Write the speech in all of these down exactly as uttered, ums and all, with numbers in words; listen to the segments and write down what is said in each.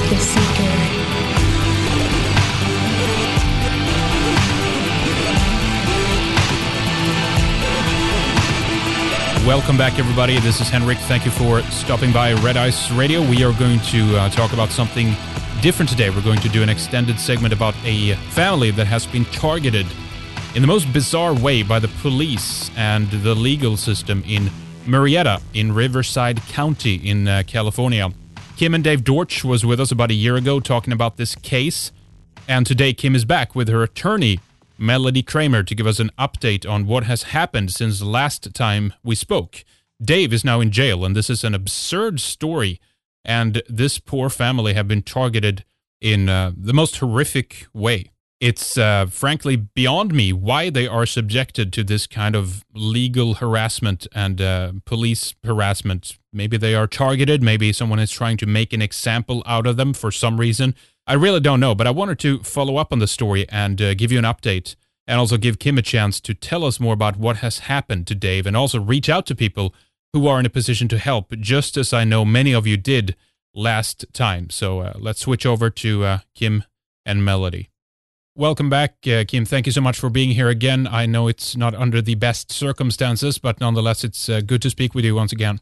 The Seeker. Welcome back, everybody. This is Henrik. Thank you for stopping by Red Ice Radio. We are going to uh, talk about something different today. We're going to do an extended segment about a family that has been targeted in the most bizarre way by the police and the legal system in Murrieta in Riverside County in uh, California. Kim and Dave Dortch was with us about a year ago talking about this case, and today Kim is back with her attorney, Melody Kramer, to give us an update on what has happened since the last time we spoke. Dave is now in jail, and this is an absurd story, and this poor family have been targeted in uh, the most horrific way. It's uh, frankly beyond me why they are subjected to this kind of legal harassment and uh, police harassment. Maybe they are targeted, maybe someone is trying to make an example out of them for some reason. I really don't know, but I wanted to follow up on the story and uh, give you an update, and also give Kim a chance to tell us more about what has happened to Dave, and also reach out to people who are in a position to help, just as I know many of you did last time. So uh, let's switch over to uh, Kim and Melody. Welcome back, uh, Kim. Thank you so much for being here again. I know it's not under the best circumstances, but nonetheless, it's uh, good to speak with you once again.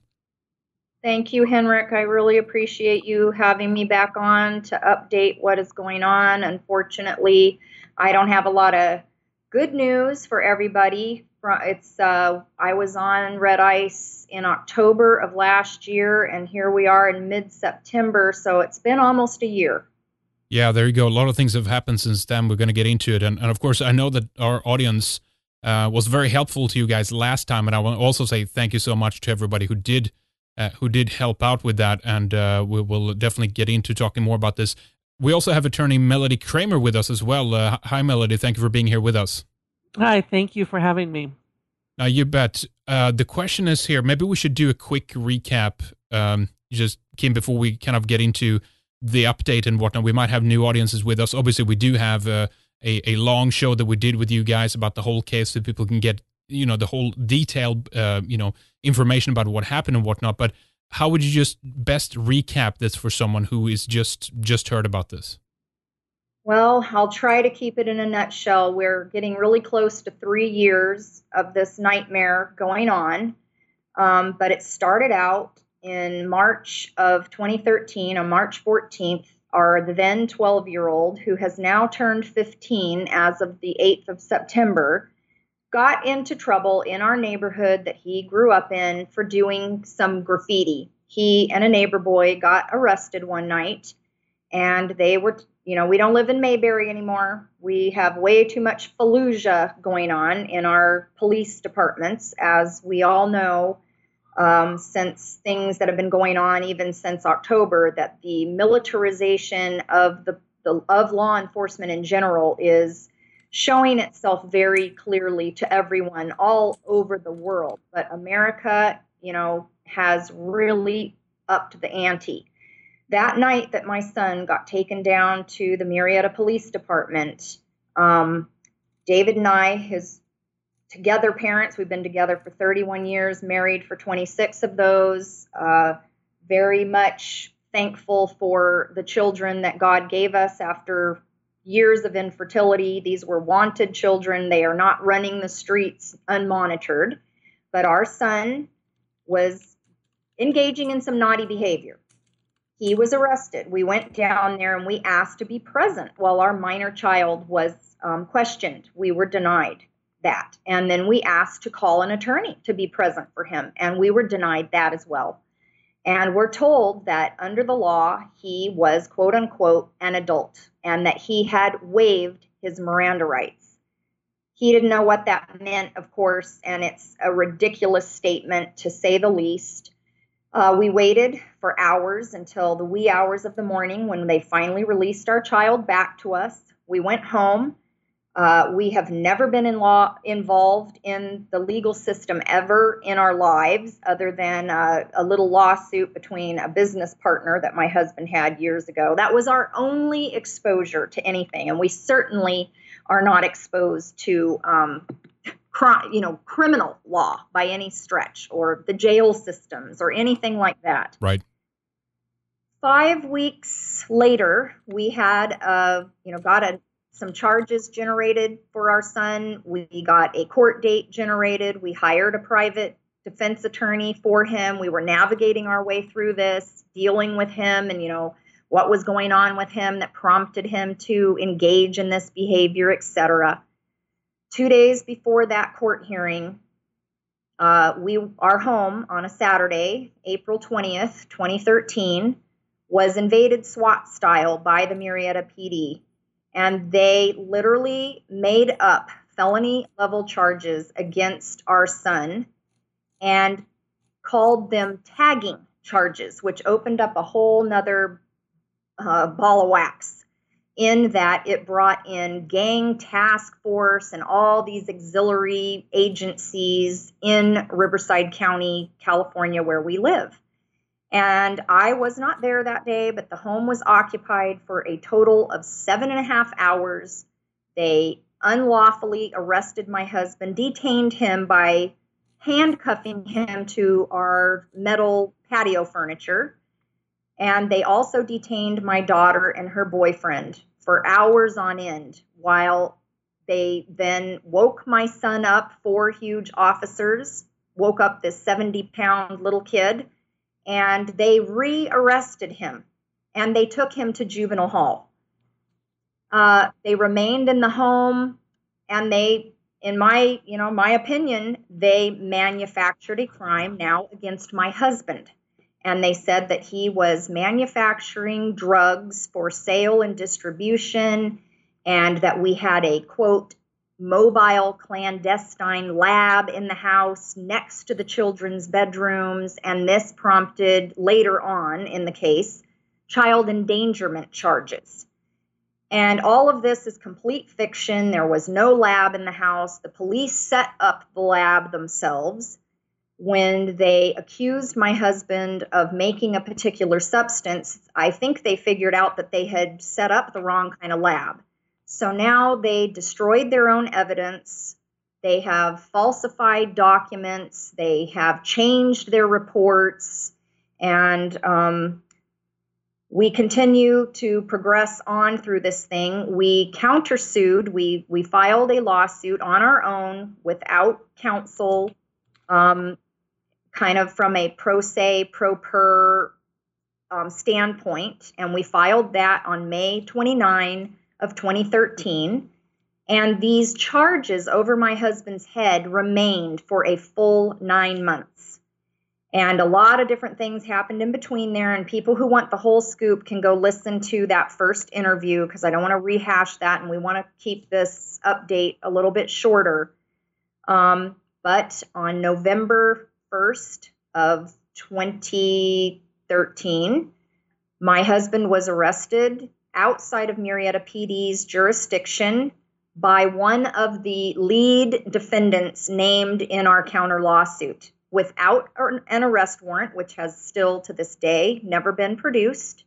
Thank you, Henrik. I really appreciate you having me back on to update what is going on. Unfortunately, I don't have a lot of good news for everybody. It's uh, I was on Red Ice in October of last year, and here we are in mid-September, so it's been almost a year. Yeah, there you go. A lot of things have happened since then. We're going to get into it. And, and of course, I know that our audience uh, was very helpful to you guys last time. And I want to also say thank you so much to everybody who did uh, who did help out with that. And uh, we will definitely get into talking more about this. We also have attorney Melody Kramer with us as well. Uh, hi, Melody. Thank you for being here with us. Hi. Thank you for having me. Now, you bet. Uh, the question is here, maybe we should do a quick recap, um, just, Kim, before we kind of get into the update and whatnot. We might have new audiences with us. Obviously, we do have uh, a a long show that we did with you guys about the whole case, so people can get, you know, the whole detailed, uh, you know, information about what happened and whatnot. But how would you just best recap this for someone who is just just heard about this? Well, I'll try to keep it in a nutshell. We're getting really close to three years of this nightmare going on, um, but it started out in March of twenty thirteen, on March fourteenth, our then twelve-year-old, who has now turned fifteen as of the eighth of September, got into trouble in our neighborhood that he grew up in for doing some graffiti. He and a neighbor boy got arrested one night, and they were, you know, we don't live in Mayberry anymore. We have way too much Fallujah going on in our police departments, as we all know. Um, since things that have been going on even since October, that the militarization of the, the of law enforcement in general is showing itself very clearly to everyone all over the world. But America, you know, has really upped the ante. That night that my son got taken down to the Murrieta Police Department, um, David and I, his together parents, we've been together for thirty-one years, married for twenty-six of those, uh, very much thankful for the children that God gave us after years of infertility. These were wanted children. They are not running the streets unmonitored, but our son was engaging in some naughty behavior. He was arrested. We went down there and we asked to be present while our minor child was um, questioned. We were denied that. And then we asked to call an attorney to be present for him, and we were denied that as well. And we're told that under the law, he was, quote unquote, an adult, and that he had waived his Miranda rights. He didn't know what that meant, of course, and it's a ridiculous statement, to say the least. Uh, we waited for hours until the wee hours of the morning when they finally released our child back to us. We went home. Uh, we have never been in law involved in the legal system ever in our lives, other than uh, a little lawsuit between a business partner that my husband had years ago. That was our only exposure to anything, and we certainly are not exposed to, um, cri- you know, criminal law by any stretch, or the jail systems, or anything like that. Right. Five weeks later, we had, uh, you know, got a, some charges generated for our son. We got a court date generated. We hired a private defense attorney for him. We were navigating our way through this, dealing with him and, you know, what was going on with him that prompted him to engage in this behavior, et cetera. Two days before that court hearing, uh, we our home on a Saturday, April twentieth, twenty thirteen, was invaded SWAT style by the Murrieta P D. And they literally made up felony level charges against our son and called them tagging charges, which opened up a whole nother uh, ball of wax, in that it brought in gang task force and all these auxiliary agencies in Riverside County, California, where we live. And I was not there that day, but the home was occupied for a total of seven and a half hours. They unlawfully arrested my husband, detained him by handcuffing him to our metal patio furniture. And they also detained my daughter and her boyfriend for hours on end, while they then woke my son up. Four huge officers woke up this seventy pound little kid, and they re-arrested him, and they took him to juvenile hall. Uh, they remained in the home, and they, in my, you know, my opinion, they manufactured a crime now against my husband. And they said that he was manufacturing drugs for sale and distribution, and that we had a, quote, mobile clandestine lab in the house next to the children's bedrooms, and this prompted later on in the case child endangerment charges. And all of this is complete fiction. There was no lab in the house. The police set up the lab themselves. When they accused my husband of making a particular substance, I think they figured out that they had set up the wrong kind of lab. So now they destroyed their own evidence. They have falsified documents. They have changed their reports. And um, we continue to progress on through this thing. We countersued. We, we filed a lawsuit on our own without counsel, um, kind of from a pro se, pro per um, standpoint. And we filed that on May twenty-ninth of twenty thirteen, and these charges over my husband's head remained for a full nine months. And a lot of different things happened in between there, and people who want the whole scoop can go listen to that first interview, because I don't want to rehash that, and we want to keep this update a little bit shorter. Um, but on November first of twenty thirteen, my husband was arrested outside of Murrieta P D's jurisdiction by one of the lead defendants named in our counter lawsuit, without an arrest warrant, which has still to this day never been produced.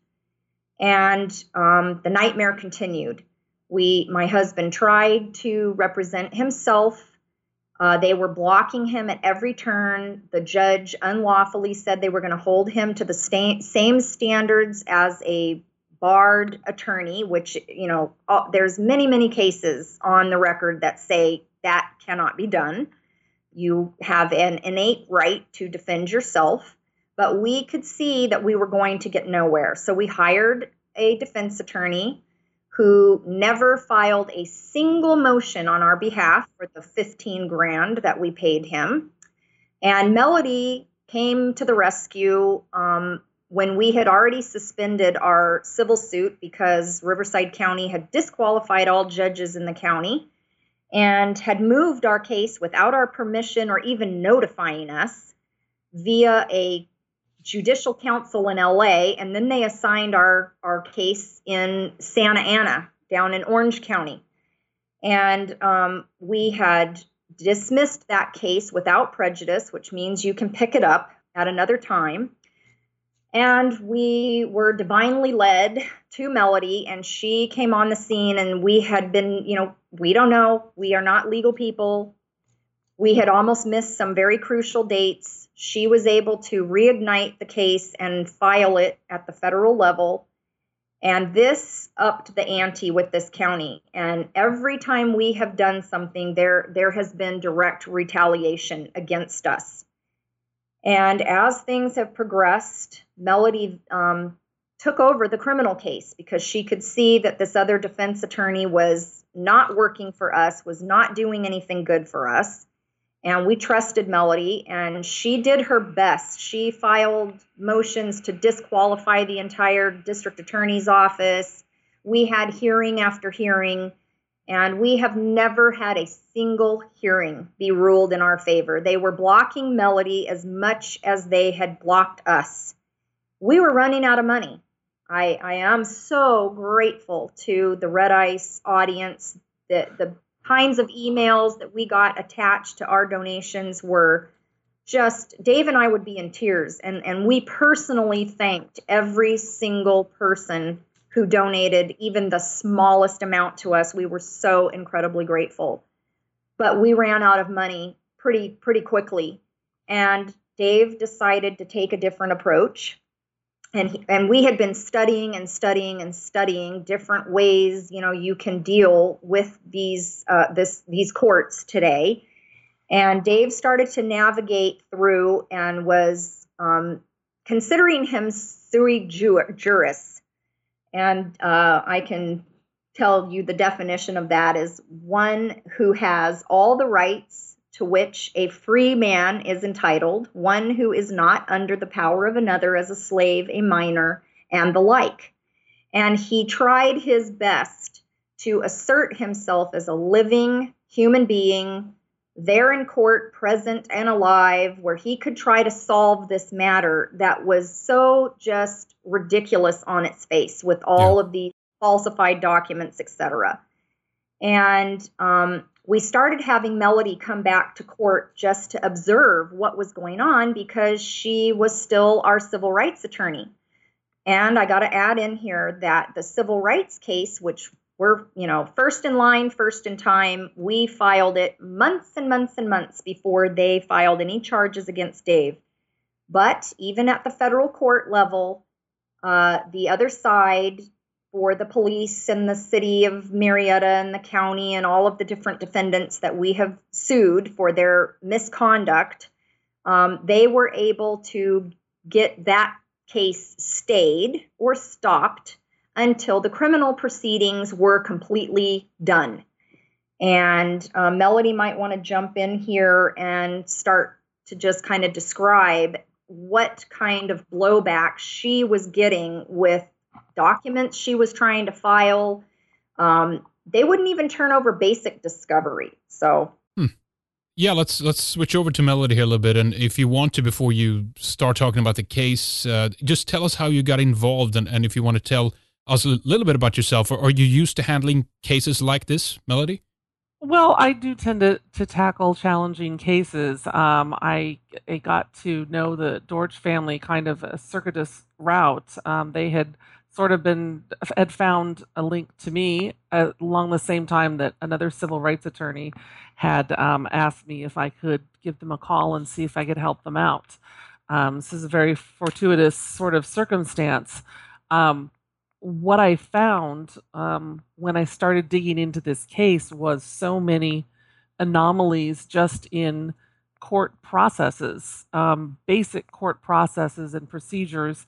And um, the nightmare continued. We, my husband tried to represent himself. Uh, they were blocking him at every turn. The judge unlawfully said they were going to hold him to the sta- same standards as a barred attorney, which, you know, uh, there's many, many cases on the record that say that cannot be done. You have an innate right to defend yourself, but we could see that we were going to get nowhere. So we hired a defense attorney who never filed a single motion on our behalf for the fifteen grand that we paid him. And Melody came to the rescue um, when we had already suspended our civil suit because Riverside County had disqualified all judges in the county and had moved our case without our permission or even notifying us via a judicial council in L A, and then they assigned our, our case in Santa Ana down in Orange County. And um, we had dismissed that case without prejudice, which means you can pick it up at another time. And we were divinely led to Melody, and she came on the scene, and we had been, you know, we don't know. We are not legal people. We had almost missed some very crucial dates. she was able to reignite the case and file it at the federal level. And this upped the ante with this county. And every time we have done something, there, there has been direct retaliation against us. And as things have progressed, Melody um, took over the criminal case because she could see that this other defense attorney was not working for us, was not doing anything good for us. And we trusted Melody, and she did her best. She filed motions to disqualify the entire district attorney's office. We had hearing after hearing, and we have never had a single hearing be ruled in our favor. They were blocking Melody as much as they had blocked us. We were running out of money. I, I am so grateful to the Red Ice audience. The, the kinds of emails that we got attached to our donations were just, Dave and I would be in tears. And, and we personally thanked every single person who donated even the smallest amount to us. We were so incredibly grateful. But we ran out of money pretty, pretty quickly. And Dave decided to take a different approach. And he, and we had been studying and studying and studying different ways, you know, you can deal with these uh, this these courts today. And Dave started to navigate through and was um, considering him sui juris. And uh, I can tell you the definition of that is one who has all the rights to which a free man is entitled, one who is not under the power of another as a slave, a minor, and the like. And he tried his best to assert himself as a living human being there in court, present and alive, where he could try to solve this matter that was so just ridiculous on its face with all Yeah. of the falsified documents, et cetera. And um, we started having Melody come back to court just to observe what was going on because she was still our civil rights attorney. And I got to add in here that the civil rights case, which we're, you know, first in line, first in time, we filed it months and months and months before they filed any charges against Dave. But even at the federal court level, uh, the other side, for the police and the city of Marietta and the county and all of the different defendants that we have sued for their misconduct, um, they were able to get that case stayed or stopped until the criminal proceedings were completely done. And uh, Melody might want to jump in here and start to just kind of describe what kind of blowback she was getting with documents she was trying to file. Um, they wouldn't even turn over basic discovery. So, hmm. yeah, let's let's switch over to Melody here a little bit. And if you want to, before you start talking about the case, uh, just tell us how you got involved, and, and if you want to tell us a little bit about yourself. Are you used to handling cases like this, Melody? Well, I do tend to, to tackle challenging cases. Um, I, I got to know the Dortch family kind of a circuitous route. Um, they had sort of been had found a link to me uh, along the same time that another civil rights attorney had um, asked me if I could give them a call and see if I could help them out. Um, this is a very fortuitous sort of circumstance. Um, what I found um, when I started digging into this case was so many anomalies just in court processes, um, basic court processes and procedures,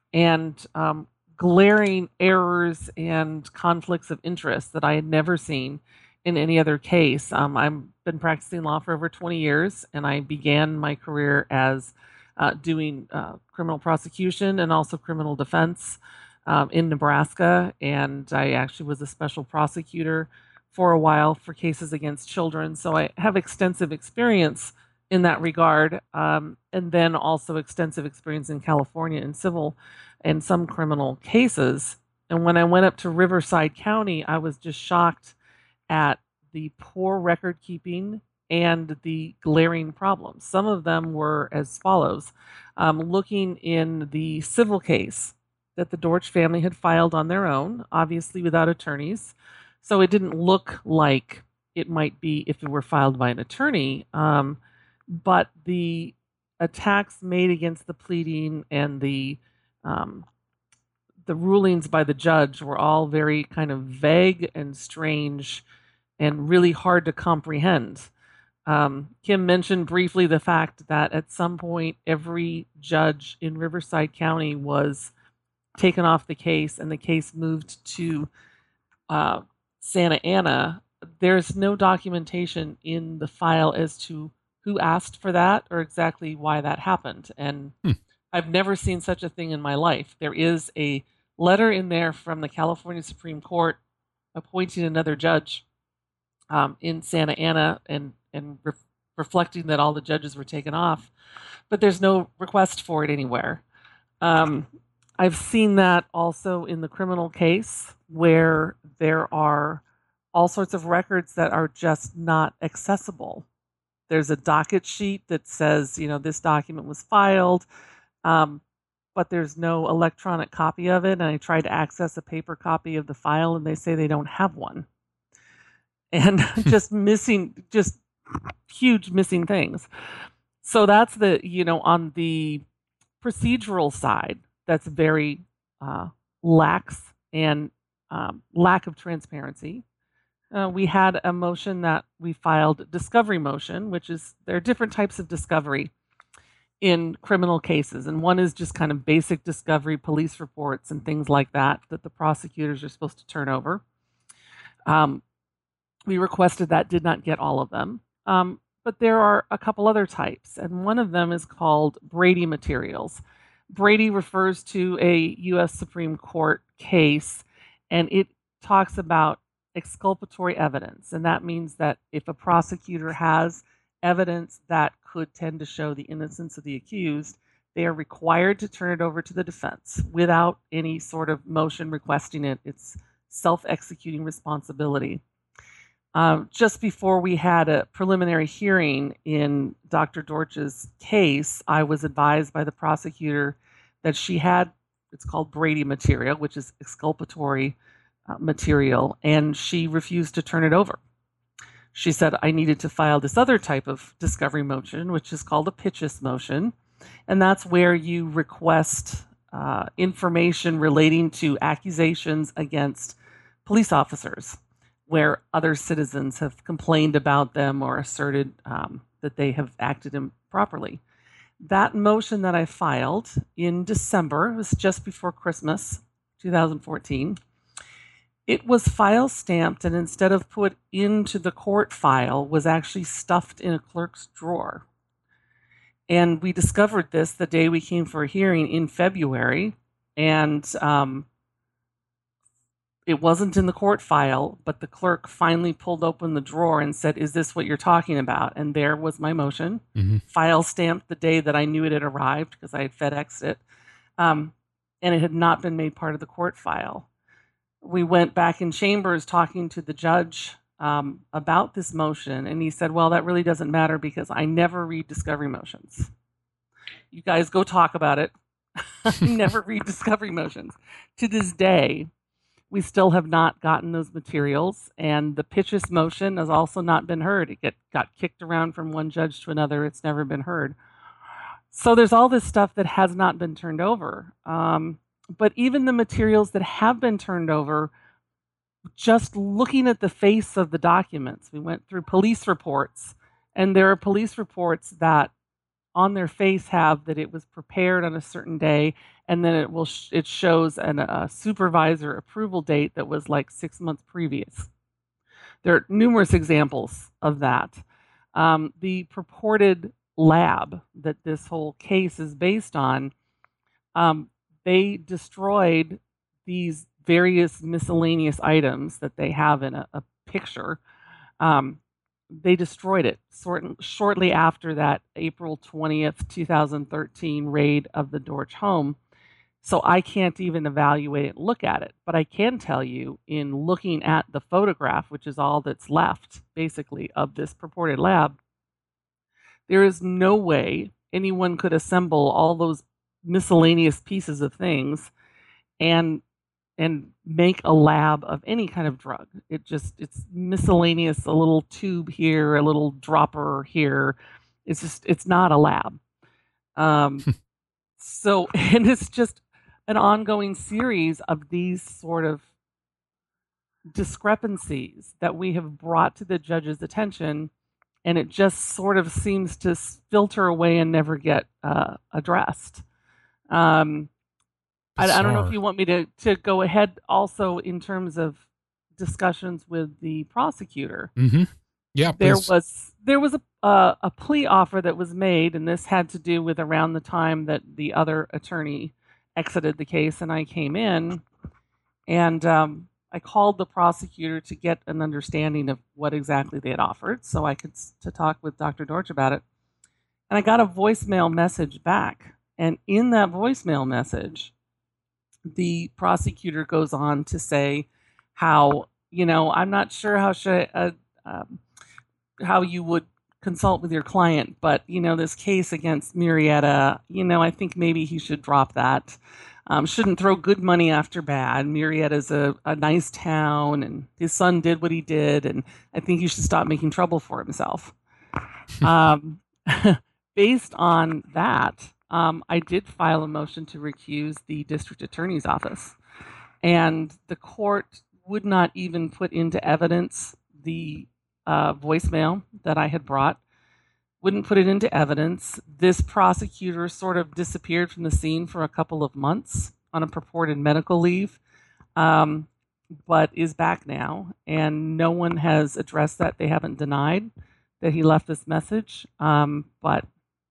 and um, glaring errors and conflicts of interest that I had never seen in any other case. Um, I've been practicing law for over twenty years, and I began my career as uh, doing uh, criminal prosecution and also criminal defense um, in Nebraska, and I actually was a special prosecutor for a while for cases against children, so I have extensive experience in that regard, um, and then also extensive experience in California in civil and some criminal cases. And when I went up to Riverside County, I was just shocked at the poor record keeping and the glaring problems. Some of them were as follows. Um, looking in the civil case that the Dortch family had filed on their own, obviously without attorneys, so it didn't look like it might be if it were filed by an attorney, um, but the attacks made against the pleading and the um, the rulings by the judge were all very kind of vague and strange and really hard to comprehend. Um, Kim mentioned briefly the fact that at some point every judge in Riverside County was taken off the case and the case moved to uh, Santa Ana. There's no documentation in the file as to who asked for that or exactly why that happened. And hmm. I've never seen such a thing in my life. There is a letter in there from the California Supreme Court appointing another judge um, in Santa Ana and, and re- reflecting that all the judges were taken off. But there's no request for it anywhere. Um, I've seen that also in the criminal case where there are all sorts of records that are just not accessible. There's a docket sheet that says, you know, this document was filed, um, but there's no electronic copy of it. And I tried to access a paper copy of the file and they say they don't have one. And just missing, just huge missing things. So that's the, you know, on the procedural side, that's very uh, lax and um, lack of transparency. Uh, we had a motion that we filed, discovery motion, which is, there are different types of discovery in criminal cases. And one is just kind of basic discovery, police reports and things like that, that the prosecutors are supposed to turn over. Um, we requested that, did not get all of them. Um, but there are a couple other types, and one of them is called Brady materials. Brady refers to a U S Supreme Court case, and it talks about exculpatory evidence. And that means that if a prosecutor has evidence that could tend to show the innocence of the accused, they are required to turn it over to the defense without any sort of motion requesting it. It's self-executing responsibility. Um, just before we had a preliminary hearing in Doctor Dortch's case, I was advised by the prosecutor that she had, it's called Brady material, which is exculpatory uh, material, and she refused to turn it over. She said I needed to file this other type of discovery motion, which is called a Pitchess motion, and that's where you request uh, information relating to accusations against police officers, where other citizens have complained about them or asserted um, that they have acted improperly. That motion that I filed in December, it was just before Christmas, two thousand fourteen, it was file stamped and instead of put into the court file, was actually stuffed in a clerk's drawer. And we discovered this the day we came for a hearing in February, and um, it wasn't in the court file, but the clerk finally pulled open the drawer and said, "Is this what you're talking about?" And there was my motion, mm-hmm. file stamped the day that I knew it had arrived because I had FedExed it, um, and it had not been made part of the court file. We went back in chambers talking to the judge um, about this motion, and he said, "Well, that really doesn't matter because I never read discovery motions. You guys go talk about it." I never read discovery motions. To this day, we still have not gotten those materials, and the Pitchess motion has also not been heard. It get, got kicked around from one judge to another. It's never been heard. So there's all this stuff that has not been turned over. Um, but even the materials that have been turned over, just looking at the face of the documents, we went through police reports, and there are police reports that on their face have that it was prepared on a certain day, and then it will sh- it shows an, a supervisor approval date that was like six months previous. There are numerous examples of that. Um, the purported lab that this whole case is based on, um, they destroyed these various miscellaneous items that they have in a, a picture. Um, they destroyed it sort, shortly after that April twentieth, twenty thirteen raid of the Dortch home. So I can't even evaluate it and look at it. But I can tell you, in looking at the photograph, which is all that's left, basically, of this purported lab, there is no way anyone could assemble all those miscellaneous pieces of things and and make a lab of any kind of drug. It just, it's miscellaneous, a little tube here, a little dropper here. It's just, it's not a lab. Um, so, and it's just an ongoing series of these sort of discrepancies that we have brought to the judge's attention, and it just sort of seems to filter away and never get uh, addressed. Um, I, I don't know if you want me to, to go ahead also in terms of discussions with the prosecutor. Mm-hmm. Yeah, there please. was there was a uh, a plea offer that was made, and this had to do with around the time that the other attorney exited the case, and I came in, and um, I called the prosecutor to get an understanding of what exactly they had offered, so I could to talk with Doctor Dortch about it. And I got a voicemail message back, and in that voicemail message, the prosecutor goes on to say how, you know, I'm not sure how should I, uh, um, how you would consult with your client, but, you know, this case against Murrieta, you know, I think maybe he should drop that. Um, shouldn't throw good money after bad. Murrieta's a, a nice town, and his son did what he did, and I think he should stop making trouble for himself. um, based on that, um, I did file a motion to recuse the district attorney's office, and the court would not even put into evidence the uh, voicemail that I had brought. Wouldn't put it into evidence. This prosecutor sort of disappeared from the scene for a couple of months on a purported medical leave, um, but is back now, and no one has addressed that. They haven't denied that he left this message, um, but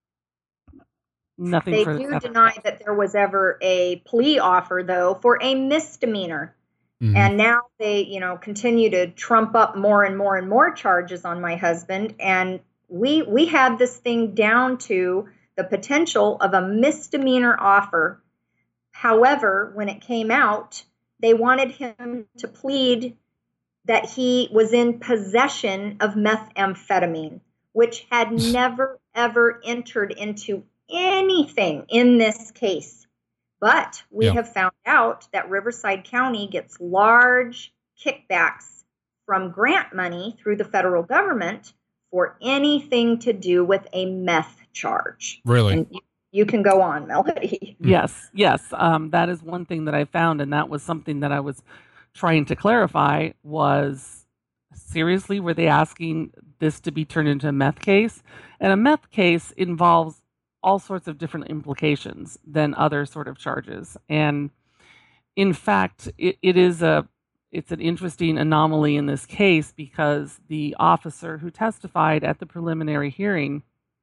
nothing They further. do deny that there was ever a plea offer, though, for a misdemeanor. Mm-hmm. And now they, you know, continue to trump up more and more and more charges on my husband, and We we had this thing down to the potential of a misdemeanor offer. However, when it came out, they wanted him to plead that he was in possession of methamphetamine, which had never, ever entered into anything in this case. But we yeah. have found out that Riverside County gets large kickbacks from grant money through the federal government for anything to do with a meth charge. Really? And you, you can go on, Melody. Yes, yes. Um, that is one thing that I found, and that was something that I was trying to clarify was, seriously, were they asking this to be turned into a meth case? And a meth case involves all sorts of different implications than other sort of charges. And in fact, it, it is a It's an interesting anomaly in this case because the officer who testified at the preliminary hearing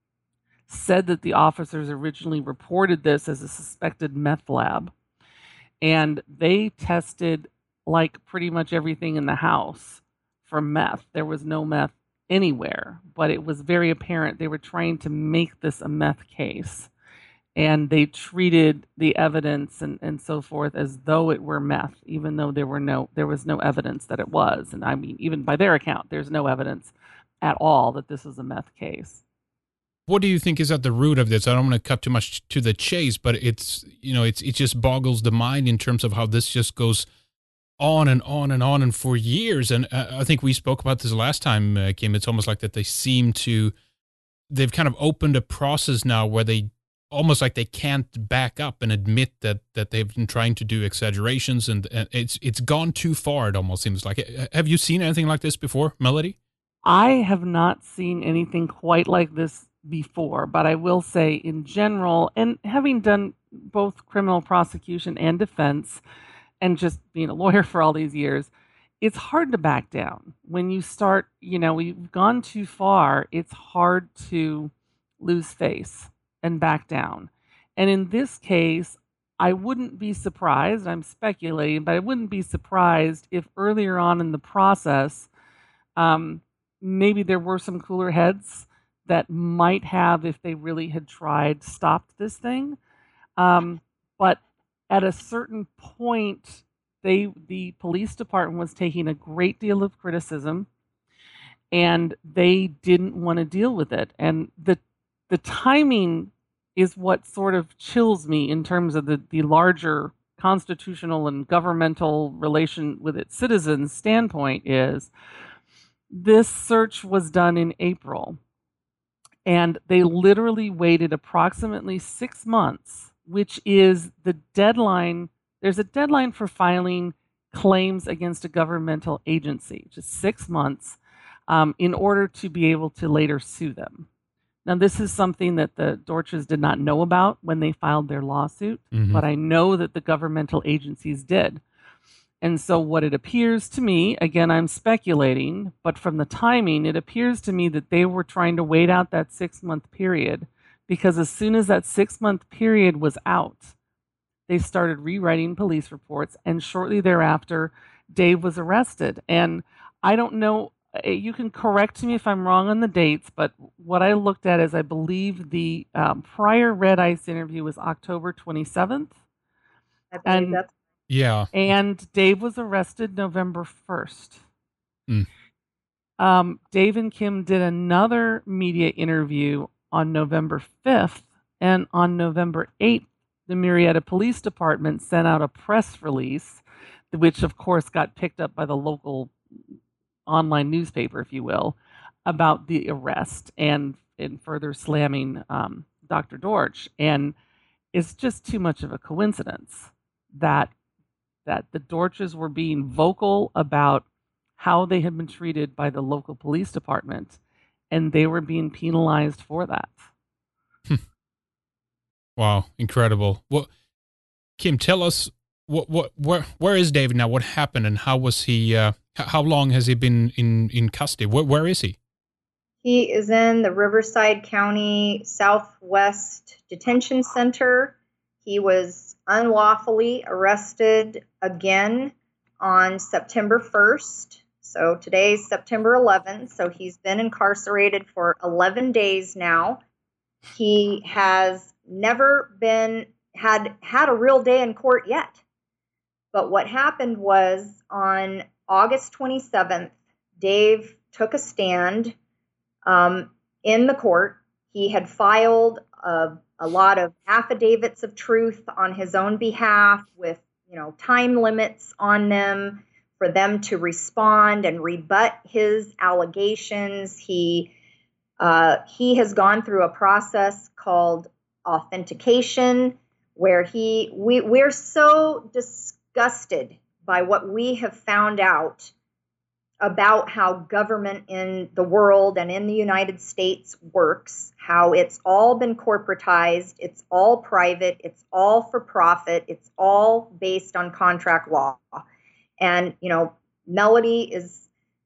said that the officers originally reported this as a suspected meth lab, and they tested like pretty much everything in the house for meth. There was no meth anywhere, but it was very apparent they were trying to make this a meth case. And they treated the evidence and, and so forth as though it were meth, even though there were no there was no evidence that it was. And I mean, even by their account, there's no evidence at all that this is a meth case. What do you think is at the root of this? I don't want to cut too much to the chase, but it's you know it's it just boggles the mind in terms of how this just goes on and on and on and for years. And uh, I think we spoke about this last time, uh, Kim. It's almost like that they seem to they've kind of opened a process now where they. Almost like they can't back up and admit that that they've been trying to do exaggerations, and, and it's it's gone too far. It almost seems like. Have you seen anything like this before, Melody? I have not seen anything quite like this before, but I will say in general, and having done both criminal prosecution and defense, and just being a lawyer for all these years, it's hard to back down. When you start, you know, we've gone too far, it's hard to lose face and back down. And in this case, I wouldn't be surprised, I'm speculating, but I wouldn't be surprised if earlier on in the process, um, maybe there were some cooler heads that might have, if they really had tried, stopped this thing. Um, but at a certain point, they the police department was taking a great deal of criticism, and they didn't want to deal with it. And the The timing is what sort of chills me in terms of the, the larger constitutional and governmental relation with its citizens standpoint is this search was done in April. And they literally waited approximately six months, which is the deadline. There's a deadline for filing claims against a governmental agency, just six months, um, in order to be able to later sue them. Now, this is something that the Dorches did not know about when they filed their lawsuit, Mhm. but I know that the governmental agencies did. And so what it appears to me, again, I'm speculating, but from the timing, it appears to me that they were trying to wait out that six-month period, because as soon as that six-month period was out, they started rewriting police reports, and shortly thereafter, Dave was arrested. And I don't know, eh, you can correct me if I'm wrong on the dates, but what I looked at is I believe the um, prior Red Ice interview was October twenty-seventh. I believe And that's Yeah. and Dave was arrested November first. Mm. Um, Dave and Kim did another media interview on November fifth, and on November eighth, the Marietta Police Department sent out a press release, which of course got picked up by the local online newspaper, if you will, about the arrest and in further slamming um, Doctor Dortch. And it's just too much of a coincidence that that the Dorches were being vocal about how they had been treated by the local police department, and they were being penalized for that. Wow, incredible. Well, Kim, tell us what what where where is David now? What happened, and how was he? Uh, h- how long has he been in in custody? Where where is he? He is in the Riverside County Southwest Detention Center. He was unlawfully arrested again on September first. So today's September eleventh. So he's been incarcerated for eleven days now. He has never been had had a real day in court yet. But what happened was on August twenty-seventh, Dave took a stand um, in the court. He had filed a, a lot of affidavits of truth on his own behalf with, you know, time limits on them for them to respond and rebut his allegations. He uh, he has gone through a process called authentication, where he we we're so disgusted by what we have found out about how government in the world and in the United States works, how it's all been corporatized, it's all private, it's all for profit, it's all based on contract law. And, you know, Melody is,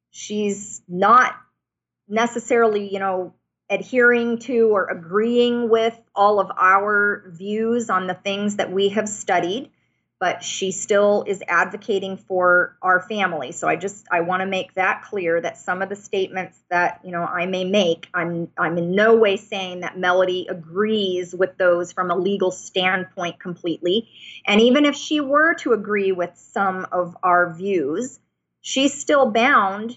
she's not necessarily, you know, adhering to or agreeing with all of our views on the things that we have studied, but she still is advocating for our family. So I just, I want to make that clear, that some of the statements that, you know, I may make, I'm, I'm in no way saying that Melody agrees with those from a legal standpoint completely. And even if she were to agree with some of our views, she's still bound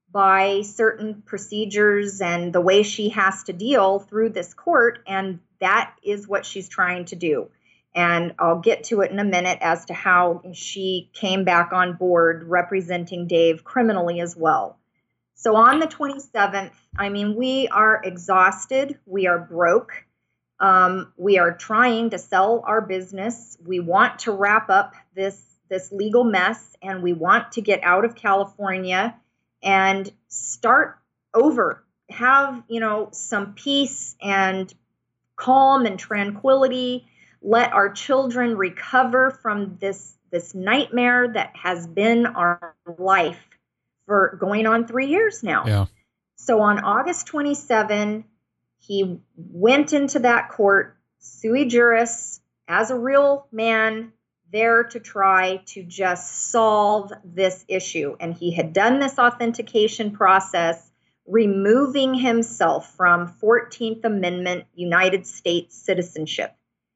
by certain procedures and the way she has to deal through this court. And that is what she's trying to do. And I'll get to it in a minute as to how she came back on board representing Dave criminally as well. So on the twenty-seventh, I mean, we are exhausted. We are broke. Um, we are trying to sell our business. We want to wrap up this, this legal mess, and we want to get out of California and start over, have, you know, some peace and calm and tranquility, let our children recover from this, this nightmare that has been our life for going on three years now. Yeah. So on August twenty-seventh, he went into that court, sui juris, as a real man, there to try to just solve this issue. And he had done this authentication process, removing himself from fourteenth Amendment United States citizenship.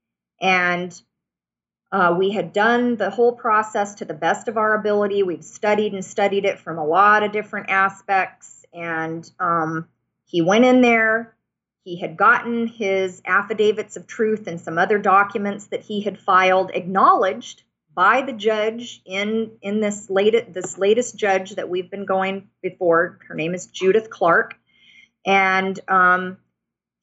And uh, we had done the whole process to the best of our ability. We've studied and studied it from a lot of different aspects. And um, he went in there. He had gotten his affidavits of truth and some other documents that he had filed acknowledged by the judge in, in this, late, this latest judge that we've been going before. Her name is Judith Clark. And um,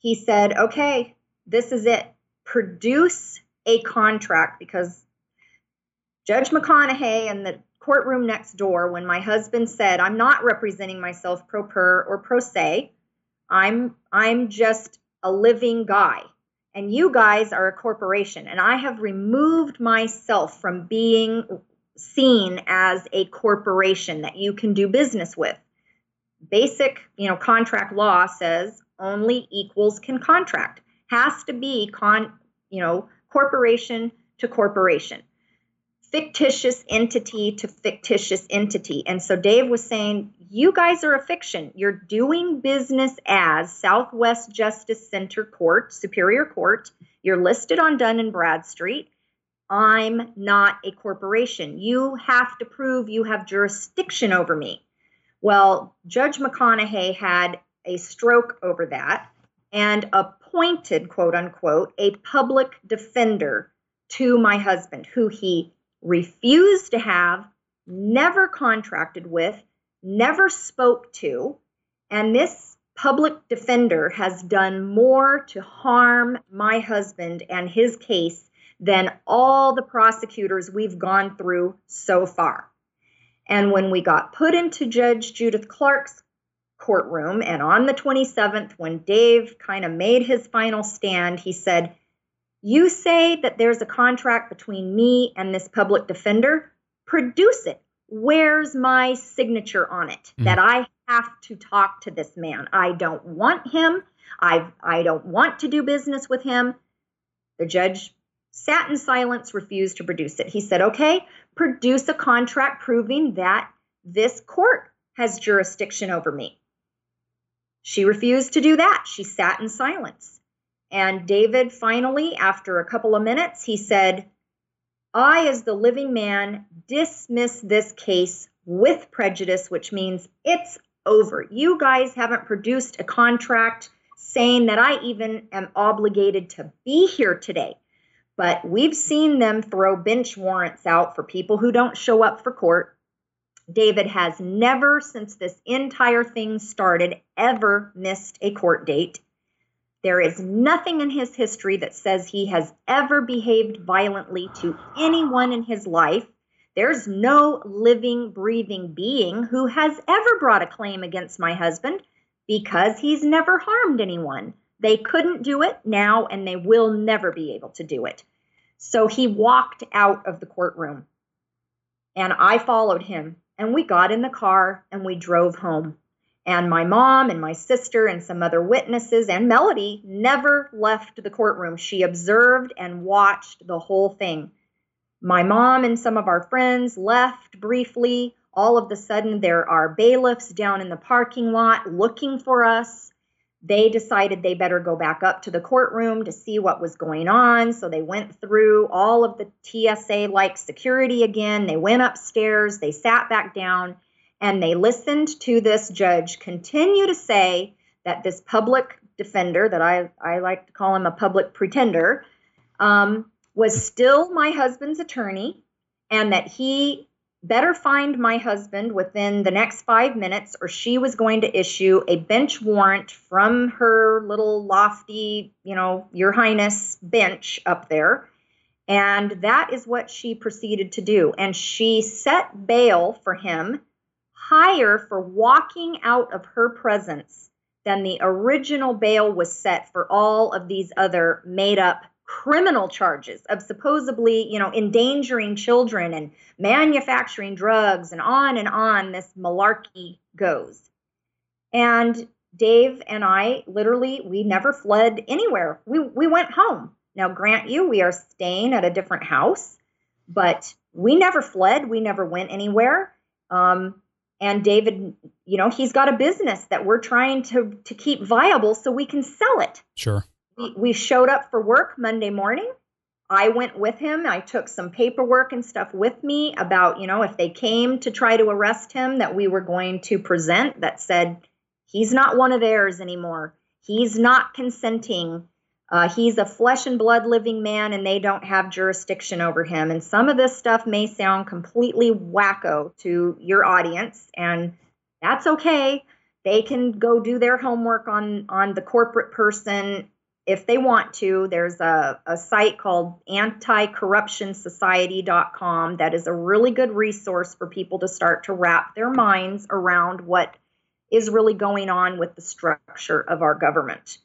he said, okay, this is it. Produce a contract, because Judge McConaughey in the courtroom next door, when my husband said, I'm not representing myself pro per or pro se, I'm I'm just a living guy, and you guys are a corporation, and I have removed myself from being seen as a corporation that you can do business with. Basic, you know, contract law says only equals can contract. Has to be con, you know, corporation to corporation, fictitious entity to fictitious entity. And so Dave was saying, you guys are a fiction. You're doing business as Southwest Justice Center Court, Superior Court. You're listed on Dun and Bradstreet. I'm not a corporation. You have to prove you have jurisdiction over me. Well, Judge McConaughey had a stroke over that and appointed, quote unquote, a public defender to my husband, who he refused to have, never contracted with, never spoke to. And this public defender has done more to harm my husband and his case than all the prosecutors we've gone through so far. And when we got put into Judge Judith Clark's courtroom, and on the twenty-seventh, when Dave kind of made his final stand, he said, you say that there's a contract between me and this public defender? Produce it. Where's my signature on it? Mm. That I have to talk to this man. I don't want him. I I don't want to do business with him. The judge sat in silence, refused to produce it. He said, okay, produce a contract proving that this court has jurisdiction over me. She refused to do that. She sat in silence. And David finally, after a couple of minutes, he said, I, as the living man, dismiss this case with prejudice, which means it's over. You guys haven't produced a contract saying that I even am obligated to be here today. But we've seen them throw bench warrants out for people who don't show up for court. David has never, since this entire thing started, ever missed a court date. There is nothing in his history that says he has ever behaved violently to anyone in his life. There's no living, breathing being who has ever brought a claim against my husband because he's never harmed anyone. They couldn't do it now, and they will never be able to do it. So he walked out of the courtroom, and I followed him, and we got in the car, and we drove home. And my mom and my sister and some other witnesses and Melody never left the courtroom. She observed and watched the whole thing. My mom and some of our friends left briefly. All of a sudden, there are bailiffs down in the parking lot looking for us. They decided they better go back up to the courtroom to see what was going on. So they went through all of the T S A-like security again. They went upstairs. They sat back down. And they listened to this judge continue to say that this public defender, that I, I like to call him a public pretender, um, was still my husband's attorney, and that he better find my husband within the next five minutes or she was going to issue a bench warrant from her little lofty, you know, Your Highness bench up there. And that is what she proceeded to do. And she set bail for him higher for walking out of her presence than the original bail was set for all of these other made-up criminal charges of supposedly, you know, endangering children and manufacturing drugs, and on and on this malarkey goes. And Dave and I, literally, we never fled anywhere. We, we went home. Now, grant you, we are staying at a different house, but we never fled. We never went anywhere. Um, And David, you know, he's got a business that we're trying to, to keep viable so we can sell it. Sure. We, we showed up for work Monday morning. I went with him. I took some paperwork and stuff with me about, you know, if they came to try to arrest him, that we were going to present that said, he's not one of theirs anymore. He's not consenting. Uh, he's a flesh and blood living man, and they don't have jurisdiction over him. And some of this stuff may sound completely wacko to your audience, and that's okay. they can go do their homework on, on the corporate person if they want to. There's a, a site called anti corruption society dot com that is a really good resource for people to start to wrap their minds around what is really going on with the structure of our government.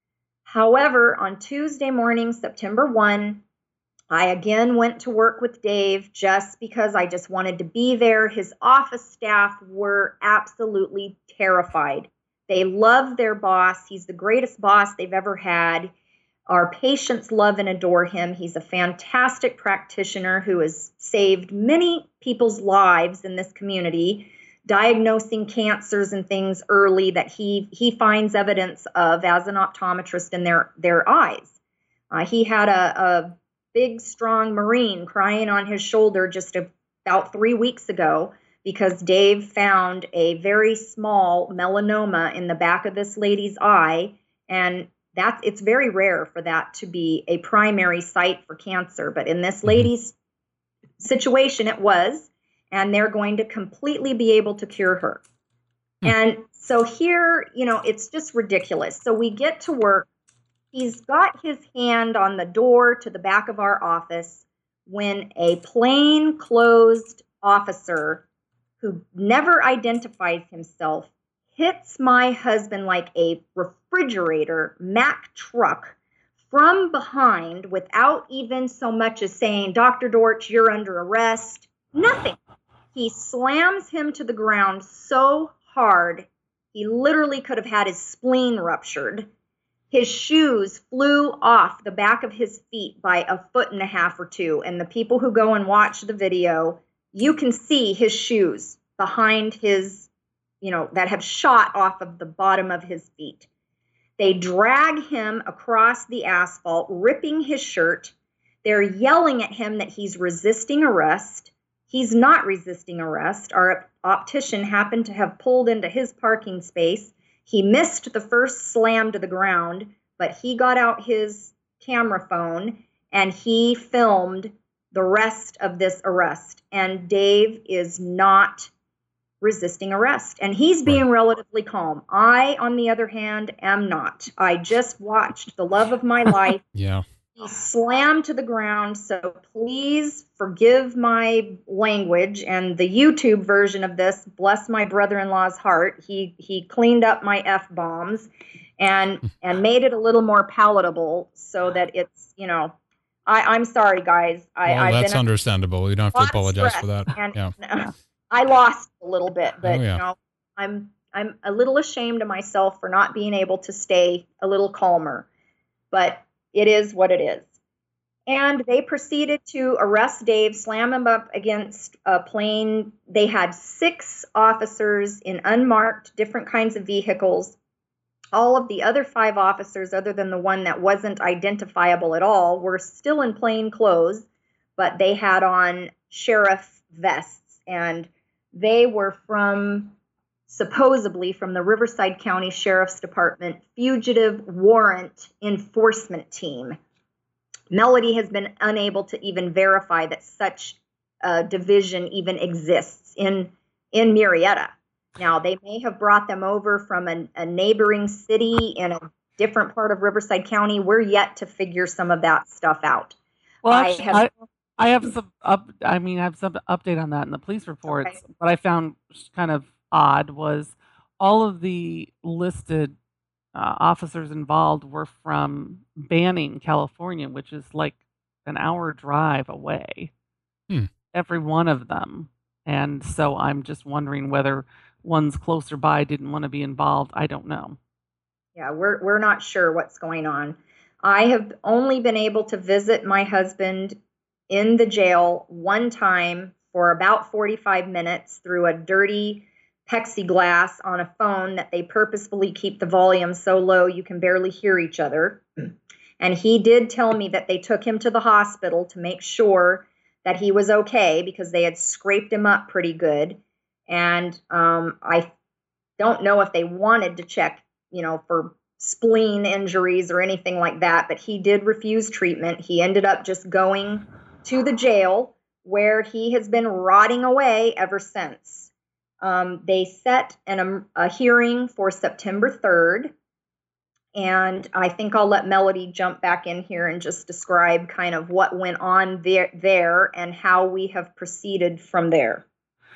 However, on Tuesday morning, September first, I again went to work with Dave just because I just wanted to be there. His office staff were absolutely terrified. They love their boss. He's the greatest boss they've ever had. Our patients love and adore him. He's a fantastic practitioner who has saved many people's lives in this community, diagnosing cancers and things early that he, he finds evidence of as an optometrist in their, their eyes. Uh, he had a, a big, strong Marine crying on his shoulder just about three weeks ago because Dave found a very small melanoma in the back of this lady's eye, and that's it's very rare for that to be a primary site for cancer, but in this lady's situation it was, and they're going to completely be able to cure her. And so here, you know, it's just ridiculous. So we get to work. He's got his hand on the door to the back of our office when a plain-clothes officer who never identifies himself hits my husband like a refrigerator Mack truck from behind without even so much as saying, "Doctor Dortch, you're under arrest." Nothing. He slams him to the ground so hard, he literally could have had his spleen ruptured. His shoes flew off the back of his feet by a foot and a half or two. And the people who go and watch the video, you can see his shoes behind his, you know, that have shot off of the bottom of his feet. They drag him across the asphalt, ripping his shirt. They're yelling at him that he's resisting arrest. He's not resisting arrest. Our optician happened to have pulled into his parking space. He missed the first slam to the ground, but he got out his camera phone and he filmed the rest of this arrest. And Dave is not resisting arrest. And he's being relatively calm. I, on the other hand, am not. I just watched the love of my life. Yeah. He slammed to the ground, so please forgive my language. And the YouTube version of this, bless my brother-in-law's heart, he he cleaned up my F-bombs and and made it a little more palatable so that it's, you know, I, I'm sorry, guys. I, well, I've that's been understandable. You don't have to apologize for that. And, yeah. uh, I lost a little bit, but oh, yeah. you know, I'm I'm a little ashamed of myself for not being able to stay a little calmer. But it is what it is. And they proceeded to arrest Dave, slam him up against a plane. They had six officers in unmarked, different kinds of vehicles. All of the other five officers, other than the one that wasn't identifiable at all, were still in plain clothes, but they had on sheriff vests. And they were from, supposedly from the Riverside County Sheriff's Department Fugitive Warrant Enforcement Team. Melody has been unable to even verify that such a division even exists in, in Murrieta. Now, they may have brought them over from a, a neighboring city in a different part of Riverside County. We're yet to figure some of that stuff out. Well, actually, I have, I, I have some up. I mean, I have some update on that in the police reports. Okay. What I found kind of odd was all of the listed uh, officers involved were from Banning, California, which is like an hour drive away. Hmm. Every one of them. And so I'm just wondering whether ones closer by didn't want to be involved. I don't know. Yeah, we're we're not sure what's going on. I have only been able to visit my husband in the jail one time for about forty-five minutes through a dirty plexiglass on a phone that they purposefully keep the volume so low you can barely hear each other. And he did tell me that they took him to the hospital to make sure that he was okay because they had scraped him up pretty good. And um, I don't know if they wanted to check, you know, for spleen injuries or anything like that, but he did refuse treatment. He ended up just going to the jail where he has been rotting away ever since. Um, they set an, um, a hearing for September third. And I think I'll let Melody jump back in here and just describe kind of what went on there, there and how we have proceeded from there.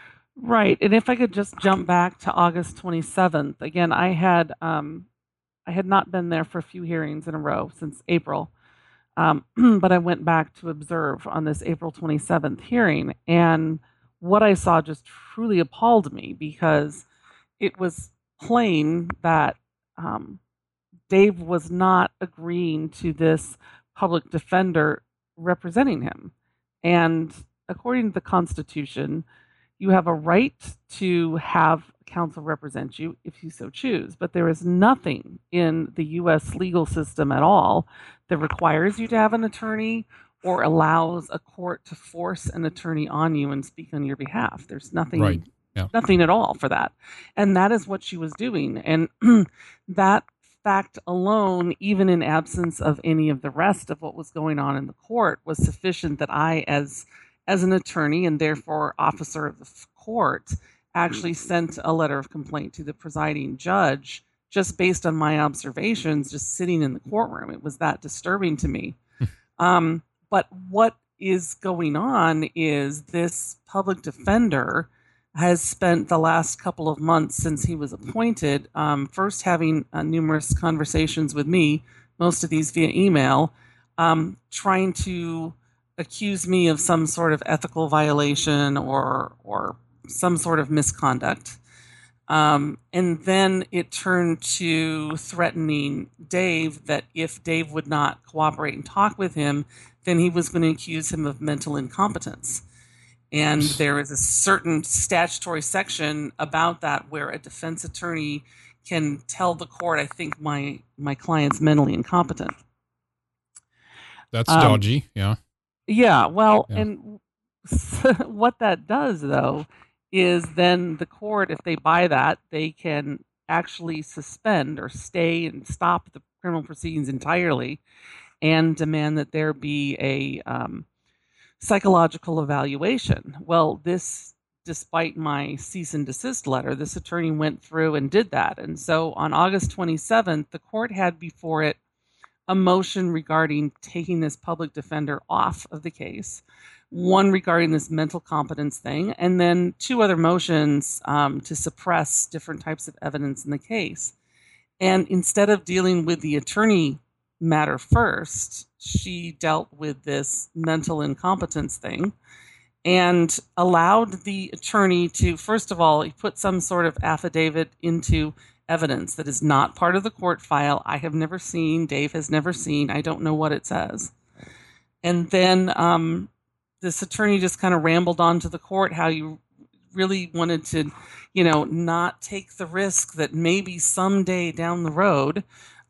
Right. And if I could just jump back to August twenty-seventh, again, I had um, I had not been there for a few hearings in a row since April, um, but I went back to observe on this April twenty-seventh hearing, and what I saw just truly appalled me, because it was plain that um, Dave was not agreeing to this public defender representing him. And according to the Constitution, you have a right to have counsel represent you if you so choose, but there is nothing in the U S legal system at all that requires you to have an attorney or allows a court to force an attorney on you and speak on your behalf. There's nothing, right. yeah. nothing at all for that. And that is what she was doing. And that fact alone, even in absence of any of the rest of what was going on in the court, was sufficient that I, as as an attorney and therefore officer of the court, actually sent a letter of complaint to the presiding judge just based on my observations just sitting in the courtroom. It was that disturbing to me. um, but what is going on is this public defender has spent the last couple of months since he was appointed, um, first having uh, numerous conversations with me, most of these via email, um, trying to accuse me of some sort of ethical violation or or some sort of misconduct. Um, and then it turned to threatening Dave that if Dave would not cooperate and talk with him, then he was going to accuse him of mental incompetence. And there is a certain statutory section about that where a defense attorney can tell the court, I think my my client's mentally incompetent. That's Um, dodgy, yeah. Yeah, well, Yeah. and what that does, though, is then the court, if they buy that, they can actually suspend or stay and stop the criminal proceedings entirely and demand that there be a um, psychological evaluation. Well, this, despite my cease and desist letter, this attorney went through and did that. And so on August twenty-seventh, the court had before it a motion regarding taking this public defender off of the case, one regarding this mental competence thing, and then two other motions um, to suppress different types of evidence in the case. And instead of dealing with the attorney matter first, she dealt with this mental incompetence thing and allowed the attorney to, first of all, put some sort of affidavit into evidence that is not part of the court file. I have never seen, Dave has never seen, I don't know what it says. And then um, this attorney just kind of rambled on to the court how you really wanted to, you know, not take the risk that maybe someday down the road,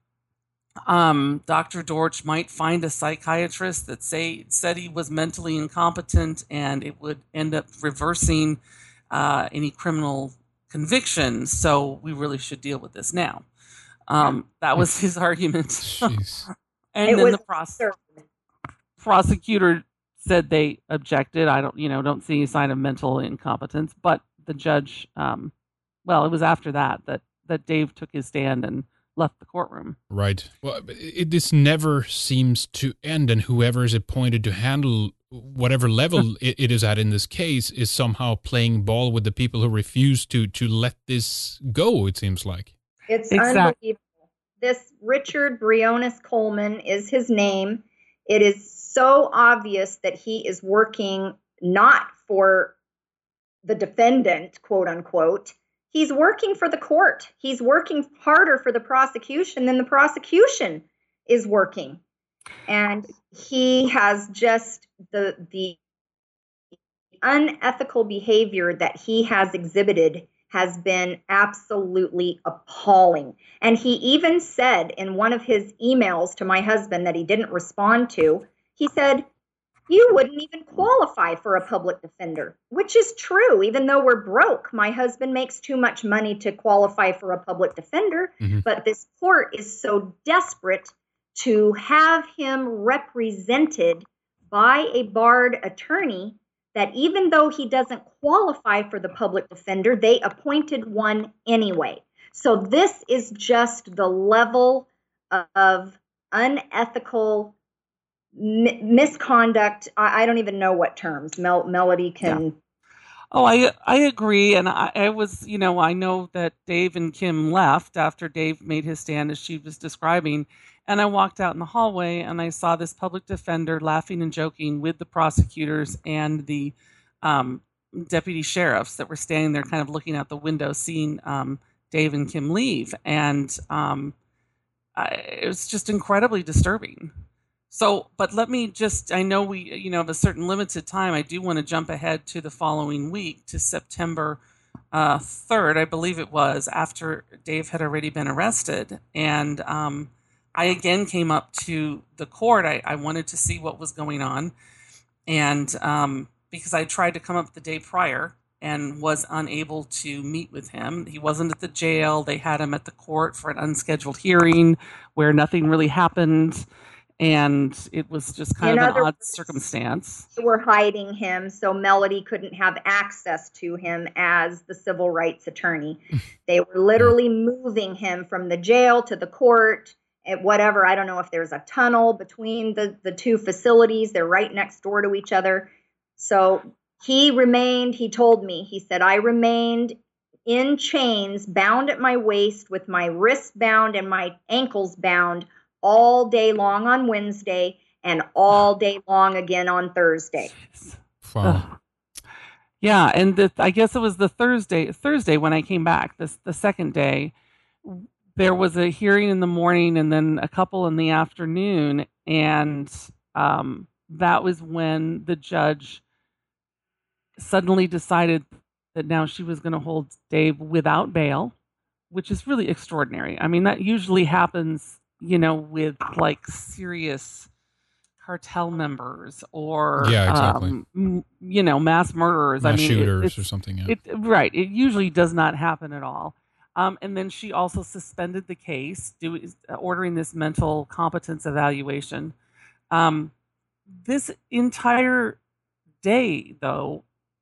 um, Doctor Dortch might find a psychiatrist that say said he was mentally incompetent, and it would end up reversing uh, any criminal conviction. So we really should deal with this now. Um, that was his argument. Jeez. And It then was the pros- absurd. prosecutor said they objected. I don't, you know, don't see any sign of mental incompetence. But the judge, um, well, it was after that that that Dave took his stand and left the courtroom. Right. Well, it, this never seems to end, and whoever is appointed to handle whatever level it, it is at in this case is somehow playing ball with the people who refuse to to let this go, it seems like. It's Exactly. unbelievable. This Richard Briones Coleman is his name. It is so obvious that he is working not for the defendant, quote unquote. He's working for the court. He's working harder for the prosecution than the prosecution is working. And he has just the the unethical behavior that he has exhibited has been absolutely appalling. And he even said in one of his emails to my husband that he didn't respond to, he said, "You wouldn't even qualify for a public defender," which is true. Even though we're broke, my husband makes too much money to qualify for a public defender. Mm-hmm. But this court is so desperate to have him represented by a barred attorney that even though he doesn't qualify for the public defender, they appointed one anyway. So this is just the level of unethical m- misconduct. I, I don't even know what terms Mel- Melody can. Yeah. Oh, I I agree, and I, I was, you know, I know that Dave and Kim left after Dave made his stand, as she was describing, and I walked out in the hallway and I saw this public defender laughing and joking with the prosecutors and the um, deputy sheriffs that were standing there, kind of looking out the window, seeing um, Dave and Kim leave, and um, I, it was just incredibly disturbing. So, but let me just, I know we, you know, have a certain limited time. I do want to jump ahead to the following week, to September uh, third, I believe it was, after Dave had already been arrested. And um, I again came up to the court. I, I wanted to see what was going on. And um, because I tried to come up the day prior and was unable to meet with him. He wasn't at the jail. They had him at the court for an unscheduled hearing where nothing really happened. And it was just kind In of an odd words, circumstance. They were hiding him so Melody couldn't have access to him as the civil rights attorney. They were literally moving him from the jail to the court, at whatever. I don't know if there's a tunnel between the, the two facilities. They're right next door to each other. So he remained, he told me, he said, I remained in chains, bound at my waist with my wrists bound and my ankles bound all day long on Wednesday and all day long again on Thursday. Wow. Yeah, and the, I guess it was the Thursday Thursday when I came back, this the second day. There was a hearing in the morning and then a couple in the afternoon, and um, that was when the judge suddenly decided that now she was going to hold Dave without bail, which is really extraordinary. I mean, that usually happens, you know, with like serious cartel members or, yeah, exactly. um, you know, mass murderers. Mass I mean, shooters it, or something. Yeah. It, right. It usually does not happen at all. Um, and then she also suspended the case, do, ordering this mental competence evaluation. Um, this entire day, though,